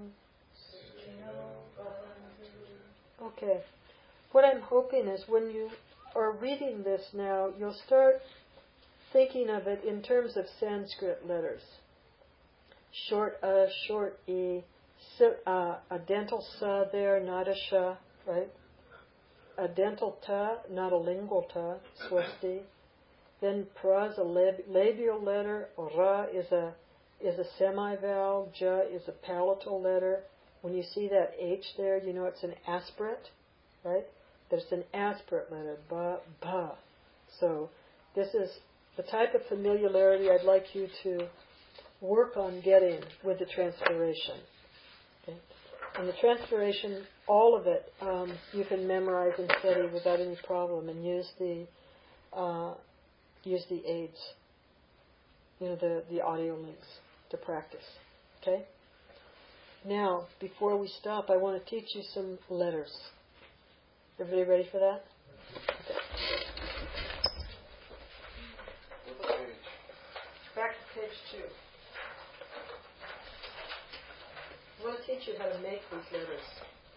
[SPEAKER 1] Okay. What I'm hoping is when you are reading this now, you'll start thinking of it in terms of Sanskrit letters. Short a, short e, si, uh, a dental sa there, not a sha, right? A dental ta, not a lingual ta, swasti. Then pra is a lab, labial letter, ra is a is a semi-vowel, ja is a palatal letter. When you see that H there, you know it's an aspirate, right? There's an aspirate letter, ba, ba. So this is the type of familiarity I'd like you to work on getting with the transliteration. Okay? And the transliteration, all of it, um, you can memorize and study without any problem, and use the uh, use the aids, you know, the, the audio links to practice. Okay? Now, before we stop, I want to teach you some letters. Everybody ready for that? Okay. Back to page two. I want to teach you how to make these letters.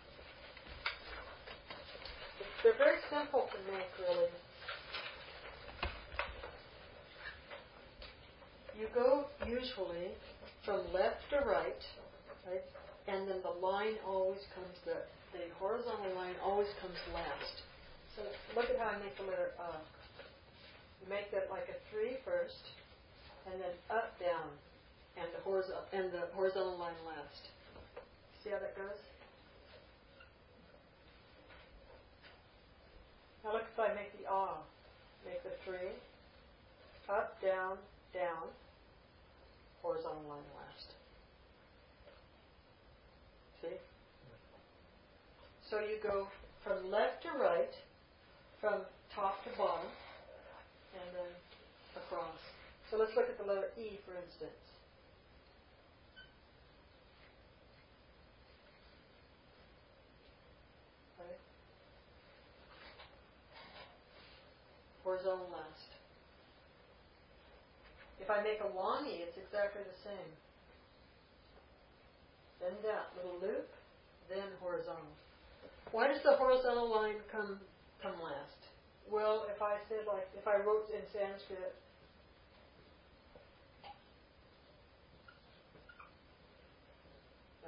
[SPEAKER 1] They're very simple to make, really. You go usually from left to right, right? And then the line always comes, the, the horizontal line always comes last. So look at how I make the letter uh. You make that like a three first, and then up, down, and the horizontal and the horizontal line last. See how that goes? Now look if I make the ah. Make the three, up, down, down, horizontal line last. See? So you go from left to right, from top to bottom, and then across. So let's look at the letter E, for instance. Right? Horizontal last. If I make a long E, it's exactly the same. Then down, little loop, then horizontal. Why does the horizontal line come come last? Well, if I said like, if I wrote in Sanskrit,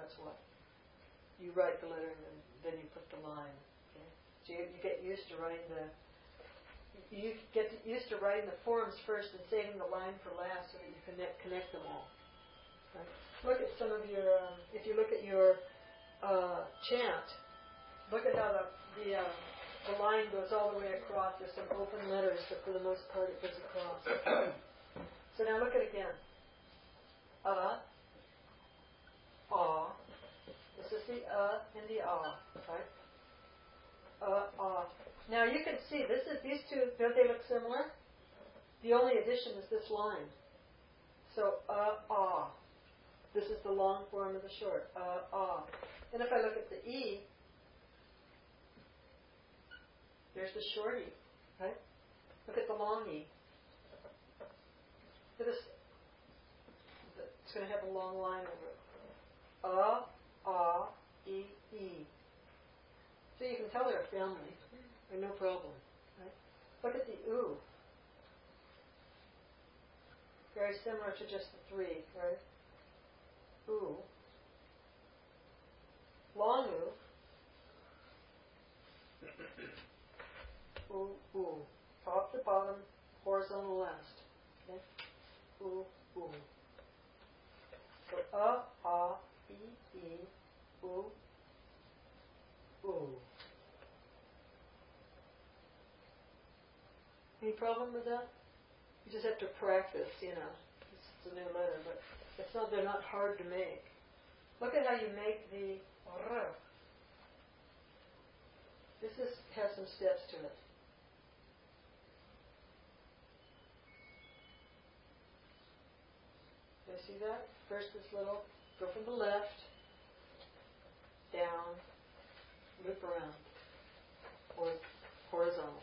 [SPEAKER 1] that's what. You write the letter and then, then you put the line. Okay? So you, you get used to writing the you get used to writing the forms first and saving the line for last so that you connect connect them all. Okay? Look at some of your um, if you look at your uh, chant, look at how the the, uh, the line goes all the way across. There's some open letters, but for the most part it goes across. So now look at it again. Uh, ah. This is the uh and the ah, right? Uh, ah. Now you can see this is these two. Don't they look similar? The only addition is this line. So uh, ah. This is the long form of the short. Uh, ah. And if I look at the e, there's the short e, right? Look at the long e. Look at this. It's going to have a long line over it. Uh, ah, e, e. So you can tell they're a family. They're no problem. Right? Look at the oo. Very similar to just the three, right? Oo. Long oo. Oo, oo. Top to bottom, horizontal last. Okay? Oo, oo. So uh, ah, e, e, oo, oo. Any problem with that? You just have to practice, you know. It's a new letter, but it's not. They're not hard to make. Look at how you make the r. This is has some steps to it. Do you see that? First, this little go from the left down, loop around, or horizontal.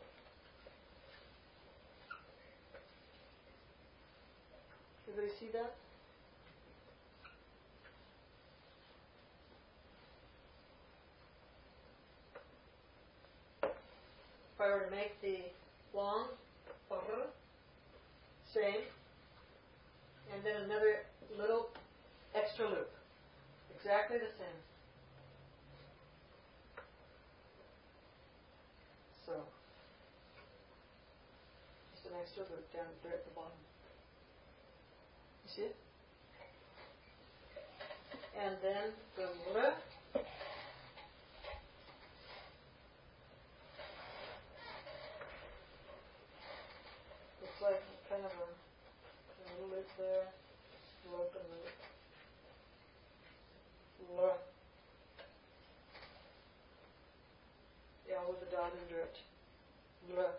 [SPEAKER 1] Everybody see that? If I were to make the long, uh, same, and then another little extra loop, exactly the same. So, just an extra loop down there at the bottom. You see it? And then the r. It's like kind of a, a little loop there, loop and loop. L. Yeah, with the dot under it. L.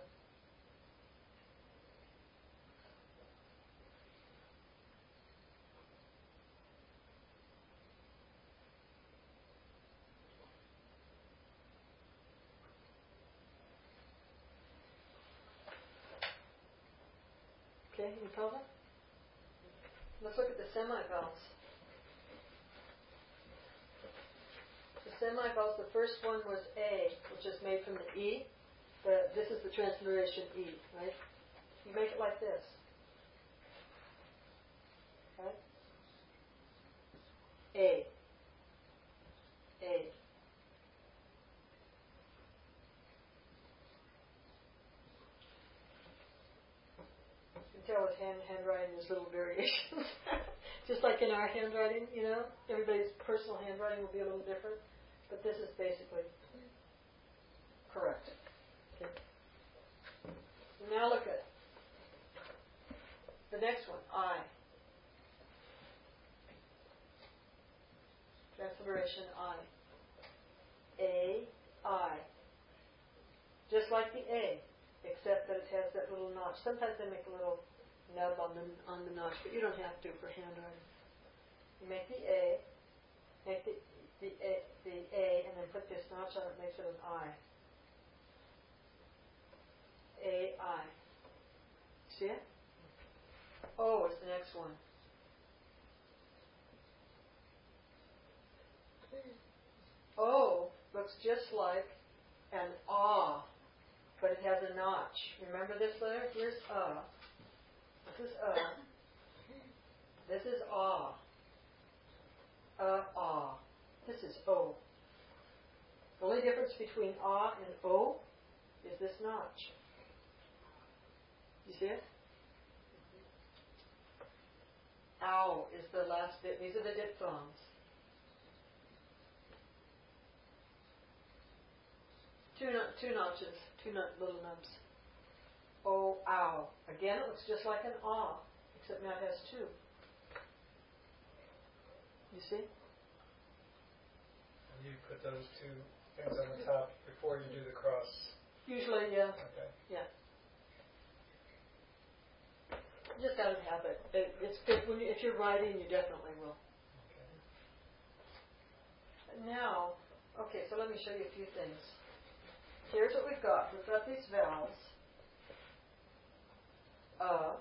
[SPEAKER 1] Okay, any problem? Let's look at the semivowels. The semivowels, the first one was A, which is made from the E. The, this is the transliteration E, right? You make it like this. Right? A. A. You can tell with hand, handwriting there's little variations. Just like in our handwriting, you know, everybody's personal handwriting will be a little different, but this is basically correct. Okay. Now look at the next one, I. Transliteration I. A, I. Just like the A, except that it has that little notch. Sometimes they make a little nub on the on the notch, but you don't have to for handwriting. You make the A, make the the A, the A, and then put this notch on it, makes it an I. A, I. See it? O is the next one. O looks just like an ah, but it has a notch. Remember this letter? Here's a. This is a. This is ah. uh, ah. This is O. The only difference between ah and O is this notch. You see it? Ow is the last bit. These are the diphthongs. Two, no- two notches, two no- little nubs. O, ow. Again, it looks just like an ah, except now it has two. You see?
[SPEAKER 4] You put those two things on the top before you do the cross.
[SPEAKER 1] Usually, yeah.
[SPEAKER 4] Okay.
[SPEAKER 1] Yeah. Just out of habit. It, it's good when you, if you're writing, you definitely will.
[SPEAKER 4] Okay.
[SPEAKER 1] Now, okay, so let me show you a few things. Here's what we've got. We've got these vowels. Uh,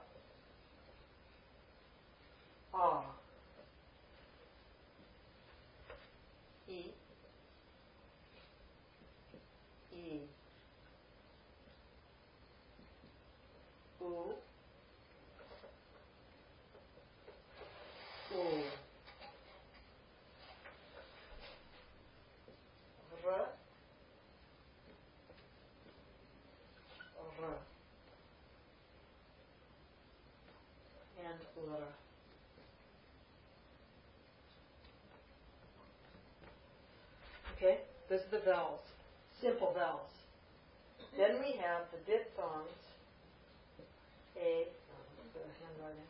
[SPEAKER 1] ah, e, e, oo, oo, r, r, and l. Okay, those are the vowels, simple vowels. Then we have the diphthongs. A, oh, let's put a handwriting.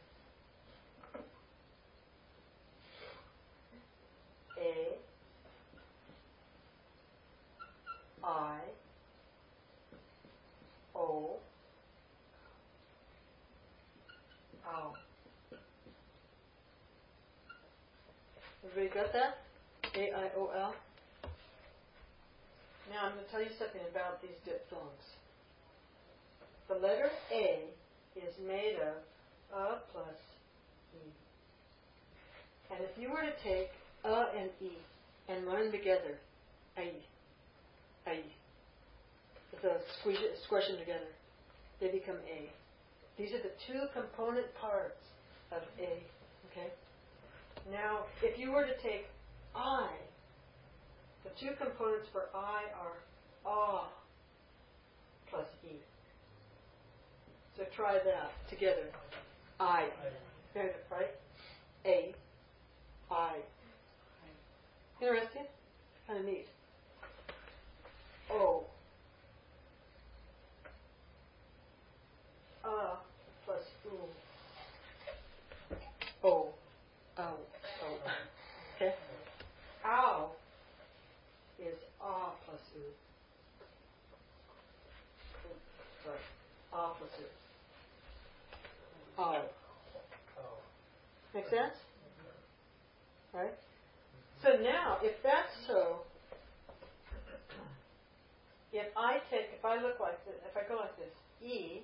[SPEAKER 1] A, I, O, ow. Everybody got that? A, I, O, L? Now I'm going to tell you something about these diphthongs. The letter A is made of A plus E. And if you were to take A and E and learn together, A, A, it's a squeeze, squish them together, they become A. These are the two component parts of A. Okay? Now, if you were to take I, the two components for I are ah plus E. So try that together. I. There, right? A. I. Interesting? Kind of neat. O. Ah plus oo. O. Ow. O. Okay? Ow is ah plus oo. Sorry. Ah plus oo. Oh.
[SPEAKER 4] Oh.
[SPEAKER 1] Make sense? Right? So now, if that's so, if I take, if I look like this, if I go like this, E,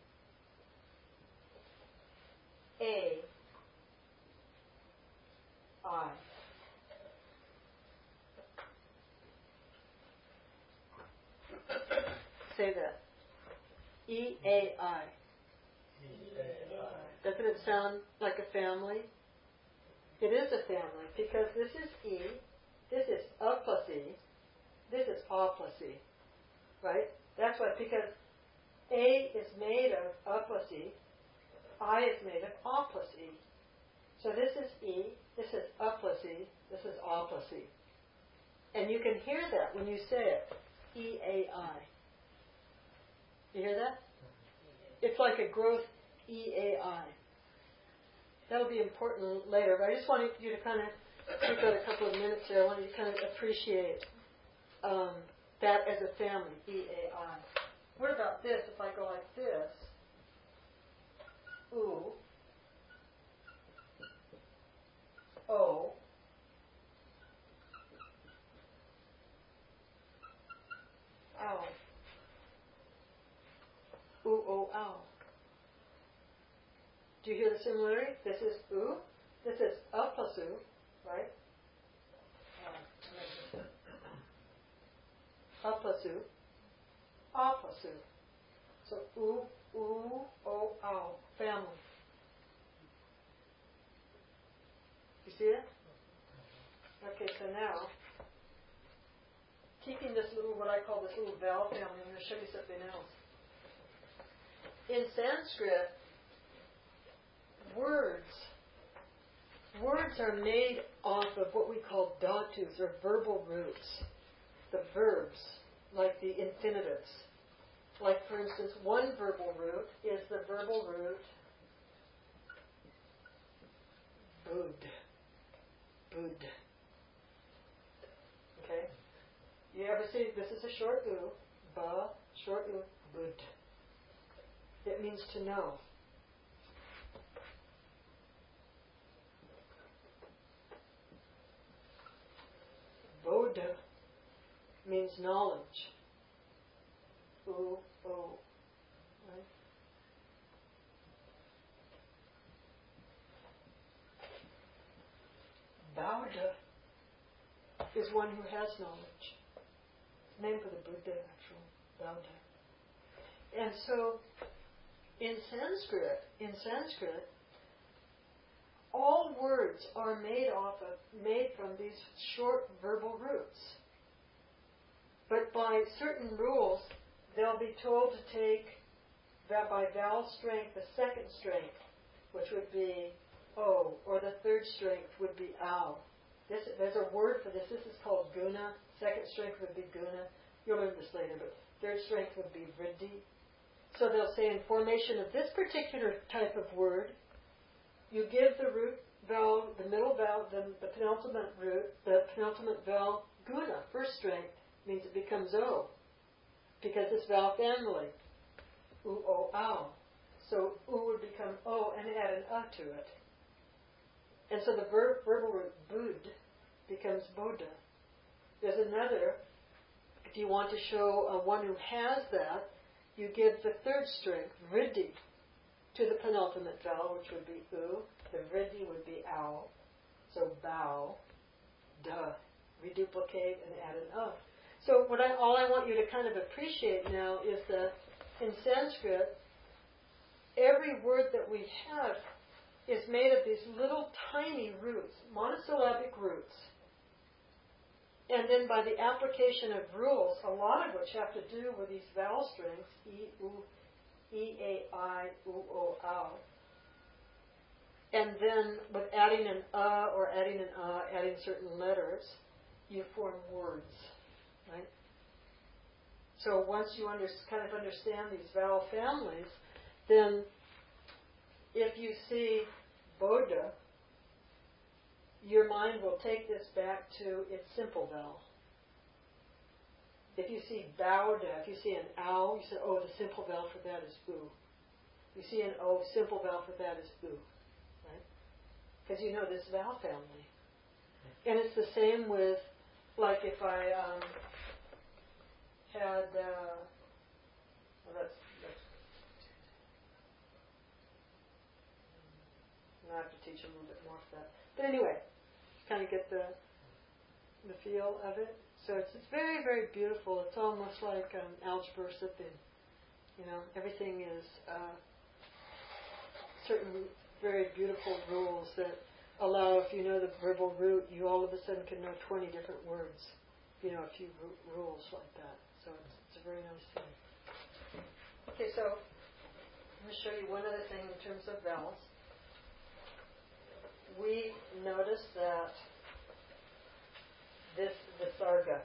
[SPEAKER 1] A, I. Say that. E, A, I. Doesn't it sound like a family? It is a family because this is E, this is A plus E, this is A plus E, right? That's why, because A is made of A plus E, I is made of A plus E. So this is E, this is A plus E, this is A plus E. And you can hear that when you say it, E A I. You hear that? It's like a growth E A I. That'll be important later, but I just wanted you to kind of, we've got a couple of minutes there, I want you to kind of appreciate um, that as a family, E A I. What about this, if I go like this? Oo, O, ow. Ooh, oh, ow. Do you hear the similarity? This is oo, this is A plus oo, right? A plus oo, A plus oo. So oo, oo, oh, ow, family. You see it? so now, keeping this little, what I call this little vowel family, I'm going to show you something else. In Sanskrit, words, words are made off of what we call dhatus, or verbal roots, the verbs, like the infinitives. Like, for instance, one verbal root is the verbal root bud. Bud. Okay? You ever see, this is a short u, ba, short u, bud. It means to know. Bodha means knowledge. U, o, right? Bauddha is one who has knowledge. Name for the Buddha, actually. Bauddha. And so, in Sanskrit, in Sanskrit, all words are made off of, made from these short verbal roots. But by certain rules, they'll be told to take that by vowel strength, the second strength, which would be O, or the third strength would be ow. This, there's a word for this. This is called guna. Second strength would be guna. You'll learn this later, but third strength would be vriddhi. So they'll say in formation of this particular type of word, you give the root vowel, the middle vowel, the, the penultimate root, the penultimate vowel guna, first strength, means it becomes O, because it's vowel family. U, O, ow. So U would become O and add an A to it. And so the verb, verbal root bud becomes bodha. There's another, if you want to show uh, one who has that, you give the third strength, vriddhi, to the penultimate vowel, which would be U. The vriddhi would be ow. So bow, duh, reduplicate and add an A. So what I, all I want you to kind of appreciate now is that in Sanskrit, every word that we have is made of these little tiny roots, monosyllabic roots. And then by the application of rules, a lot of which have to do with these vowel strings, E, U, E, A, I, U, O, ow. And then with adding an A or adding an A, adding certain letters, you form words, right? So once you under, kind of understand these vowel families, then if you see bodha, your mind will take this back to its simple vowel. If you see bauddha, if you see an ow, you say, oh, the simple vowel for that is u. You see an o, simple vowel for that is u. Right? Because you know this vowel family. And it's the same with, like if I um, had, uh, well, that's, that's, I have to teach a little bit more for that. But anyway, kind of get the the feel of it. So it's, it's very, very beautiful. It's almost like um, algebra or something. You know, everything is uh, certain very beautiful rules that allow, if you know the verbal root, you all of a sudden can know twenty different words. You know, a few r- rules like that. So it's, it's a very nice thing. Okay, so I'm going to show you one other thing in terms of vowels. We notice that this visarga,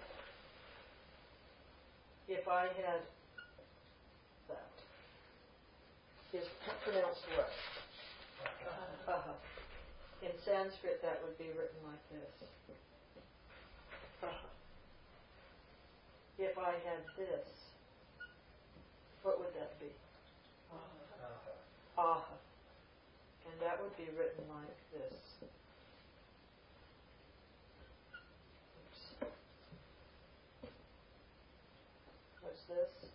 [SPEAKER 1] if I had that, is pronounced what? Uh-huh. In Sanskrit, that would be written like this. Uh-huh. If I had this, what would that be? Uh-huh. Uh-huh. And that would be written like this. Oops. What's this?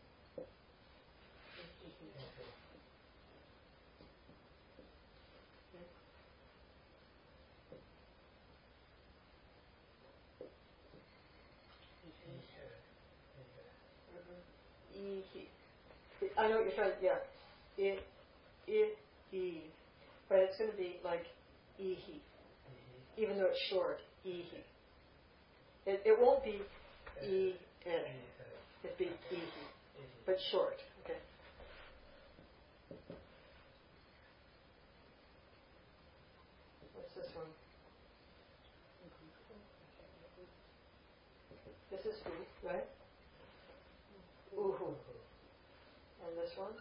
[SPEAKER 1] Mm-hmm. I know what you're trying to, yeah. It, it, e. But it's going to be like ihi, even though it's short, ihi. It, it won't be E, Ed. It'd be E, but short. Okay. What's this one? This is U, right? Uhu. And this one?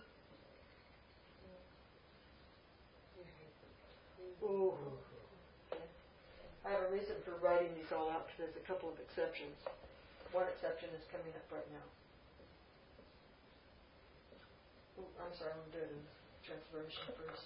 [SPEAKER 1] Uhu. Okay. I have a reason for writing these all out because there's a couple of exceptions. One exception is coming up right now. Ooh, I'm sorry, I'm going to do it in transliteration first.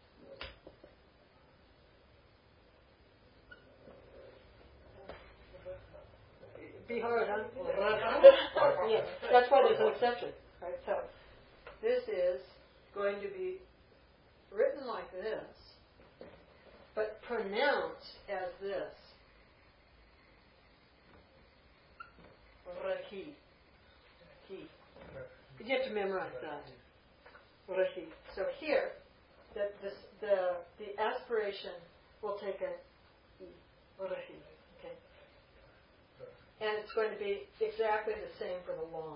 [SPEAKER 1] It'd be hard, huh? Yeah, that's why there's an exception. Right? So this is going to be written like this, but pronounced as this. Rahi. He. You have to memorize that. Rahi. So here, the, this, the the aspiration will take a E. Rahi. Okay. And it's going to be exactly the same for the long.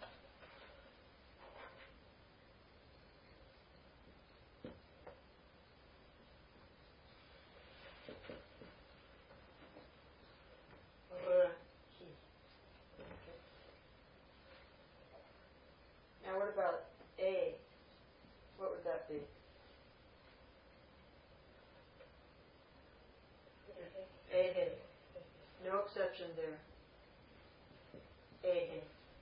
[SPEAKER 1] Now what about A? What would that be? A. No exception there. A.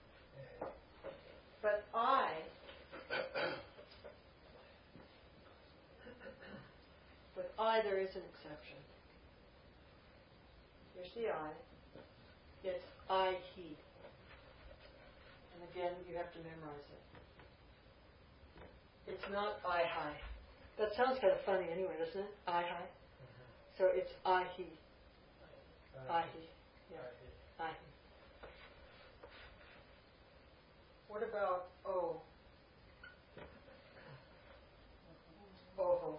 [SPEAKER 1] But I, with I there is an exception. Here's the I. It's I, he. And again, you have to memorize it. It's not I, hi. That sounds kind of funny anyway, doesn't it? I, hi. Mm-hmm. So it's I, he. I, he. Yeah. I, he. What about O? Oho.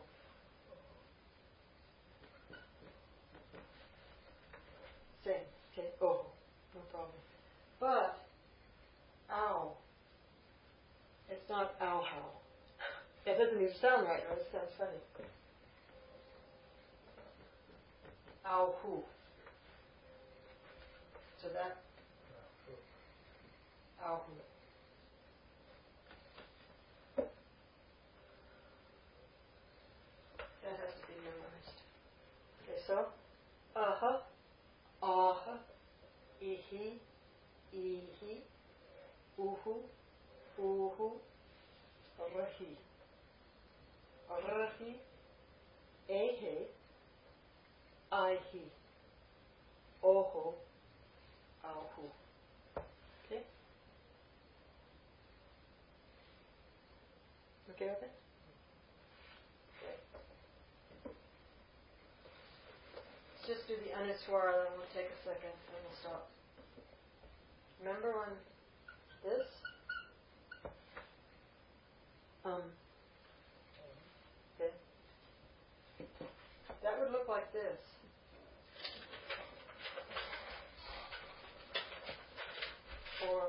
[SPEAKER 1] Same. Okay. Oho. No problem. But ow. It's not ow how. That doesn't even sound right, or it sounds funny. Ow who. So that ow who. That has to be memorized. Okay, so aha, aha, ihi, ihi, uhu, uhu, rahi, rahi, ehe, aihi, oho, auhu. Okay? Okay with it? Just do the anuswara, then we'll take a second and we'll stop. Remember when this? Um. Okay. That would look like this. Or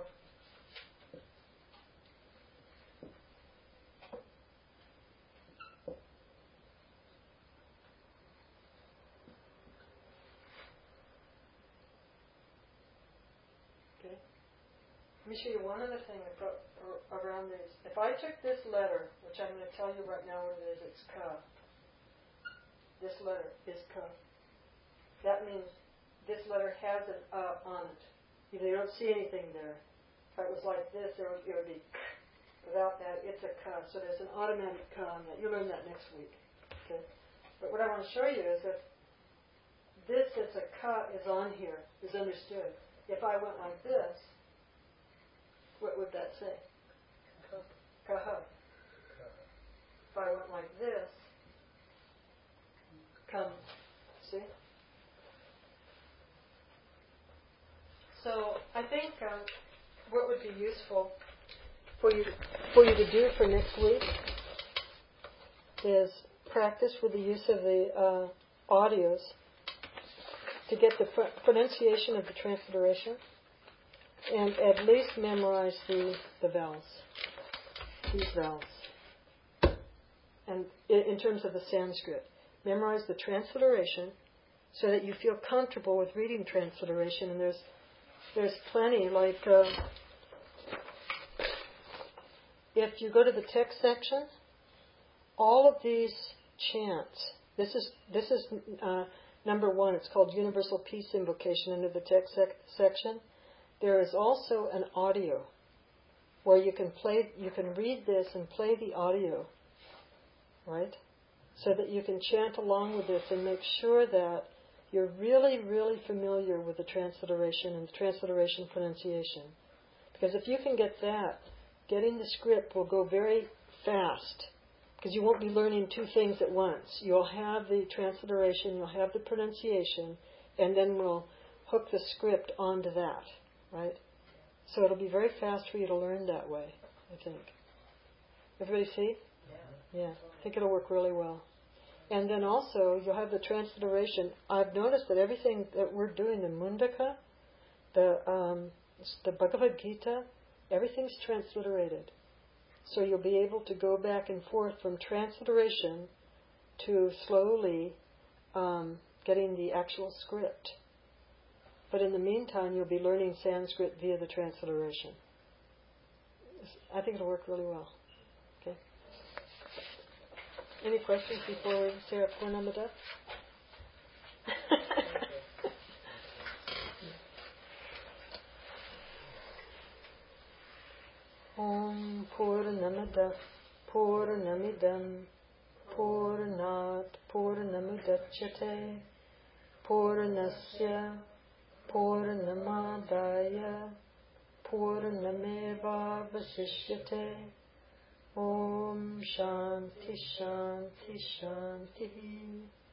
[SPEAKER 1] let me show you one other thing around this. If I took this letter, which I'm going to tell you right now what it is, it's ka. This letter is ka. That means this letter has an uh on it. You don't see anything there. If it was like this, there would, it would be k. Without that, it's a ka. So there's an automatic ka on that. You'll learn that next week. Okay. But what I want to show you is that this that's a ka is on here, is understood. If I went like this, what would that say? Kaha. If I went like this, come. See? So I think um, what would be useful for you for you to do for next week is practice with the use of the uh, audios to get the pr- pronunciation of the transliteration and at least memorize the, the vowels, these vowels. And in, in terms of the Sanskrit, memorize the transliteration so that you feel comfortable with reading transliteration. And there's there's plenty, like uh, if you go to the text section, all of these chants, this is this is uh, number one, it's called Universal Peace Invocation under the text sec- section. There is also an audio where you can play, you can read this and play the audio, right? So that you can chant along with this and make sure that you're really, really familiar with the transliteration and the transliteration pronunciation. Because if you can get that, getting the script will go very fast. Because you won't be learning two things at once. You'll have the transliteration, you'll have the pronunciation, and then we'll hook the script onto that, right? So it'll be very fast for you to learn that way, I think. Everybody see? Yeah. Yeah. I think it'll work really well. And then also, you'll have the transliteration. I've noticed that everything that we're doing, the Mundaka, the, um, the Bhagavad Gita, everything's transliterated. So you'll be able to go back and forth from transliteration to slowly um, getting the actual script. But in the meantime, you'll be learning Sanskrit via the transliteration. I think it'll work really well. Okay. Any questions before we say our Purnamada? Om Purnamada Purnamidam Purnat Purnamudachyate Purnasya Purnamadaya Purnameva Vasishyate Om Shanti Shanti Shanti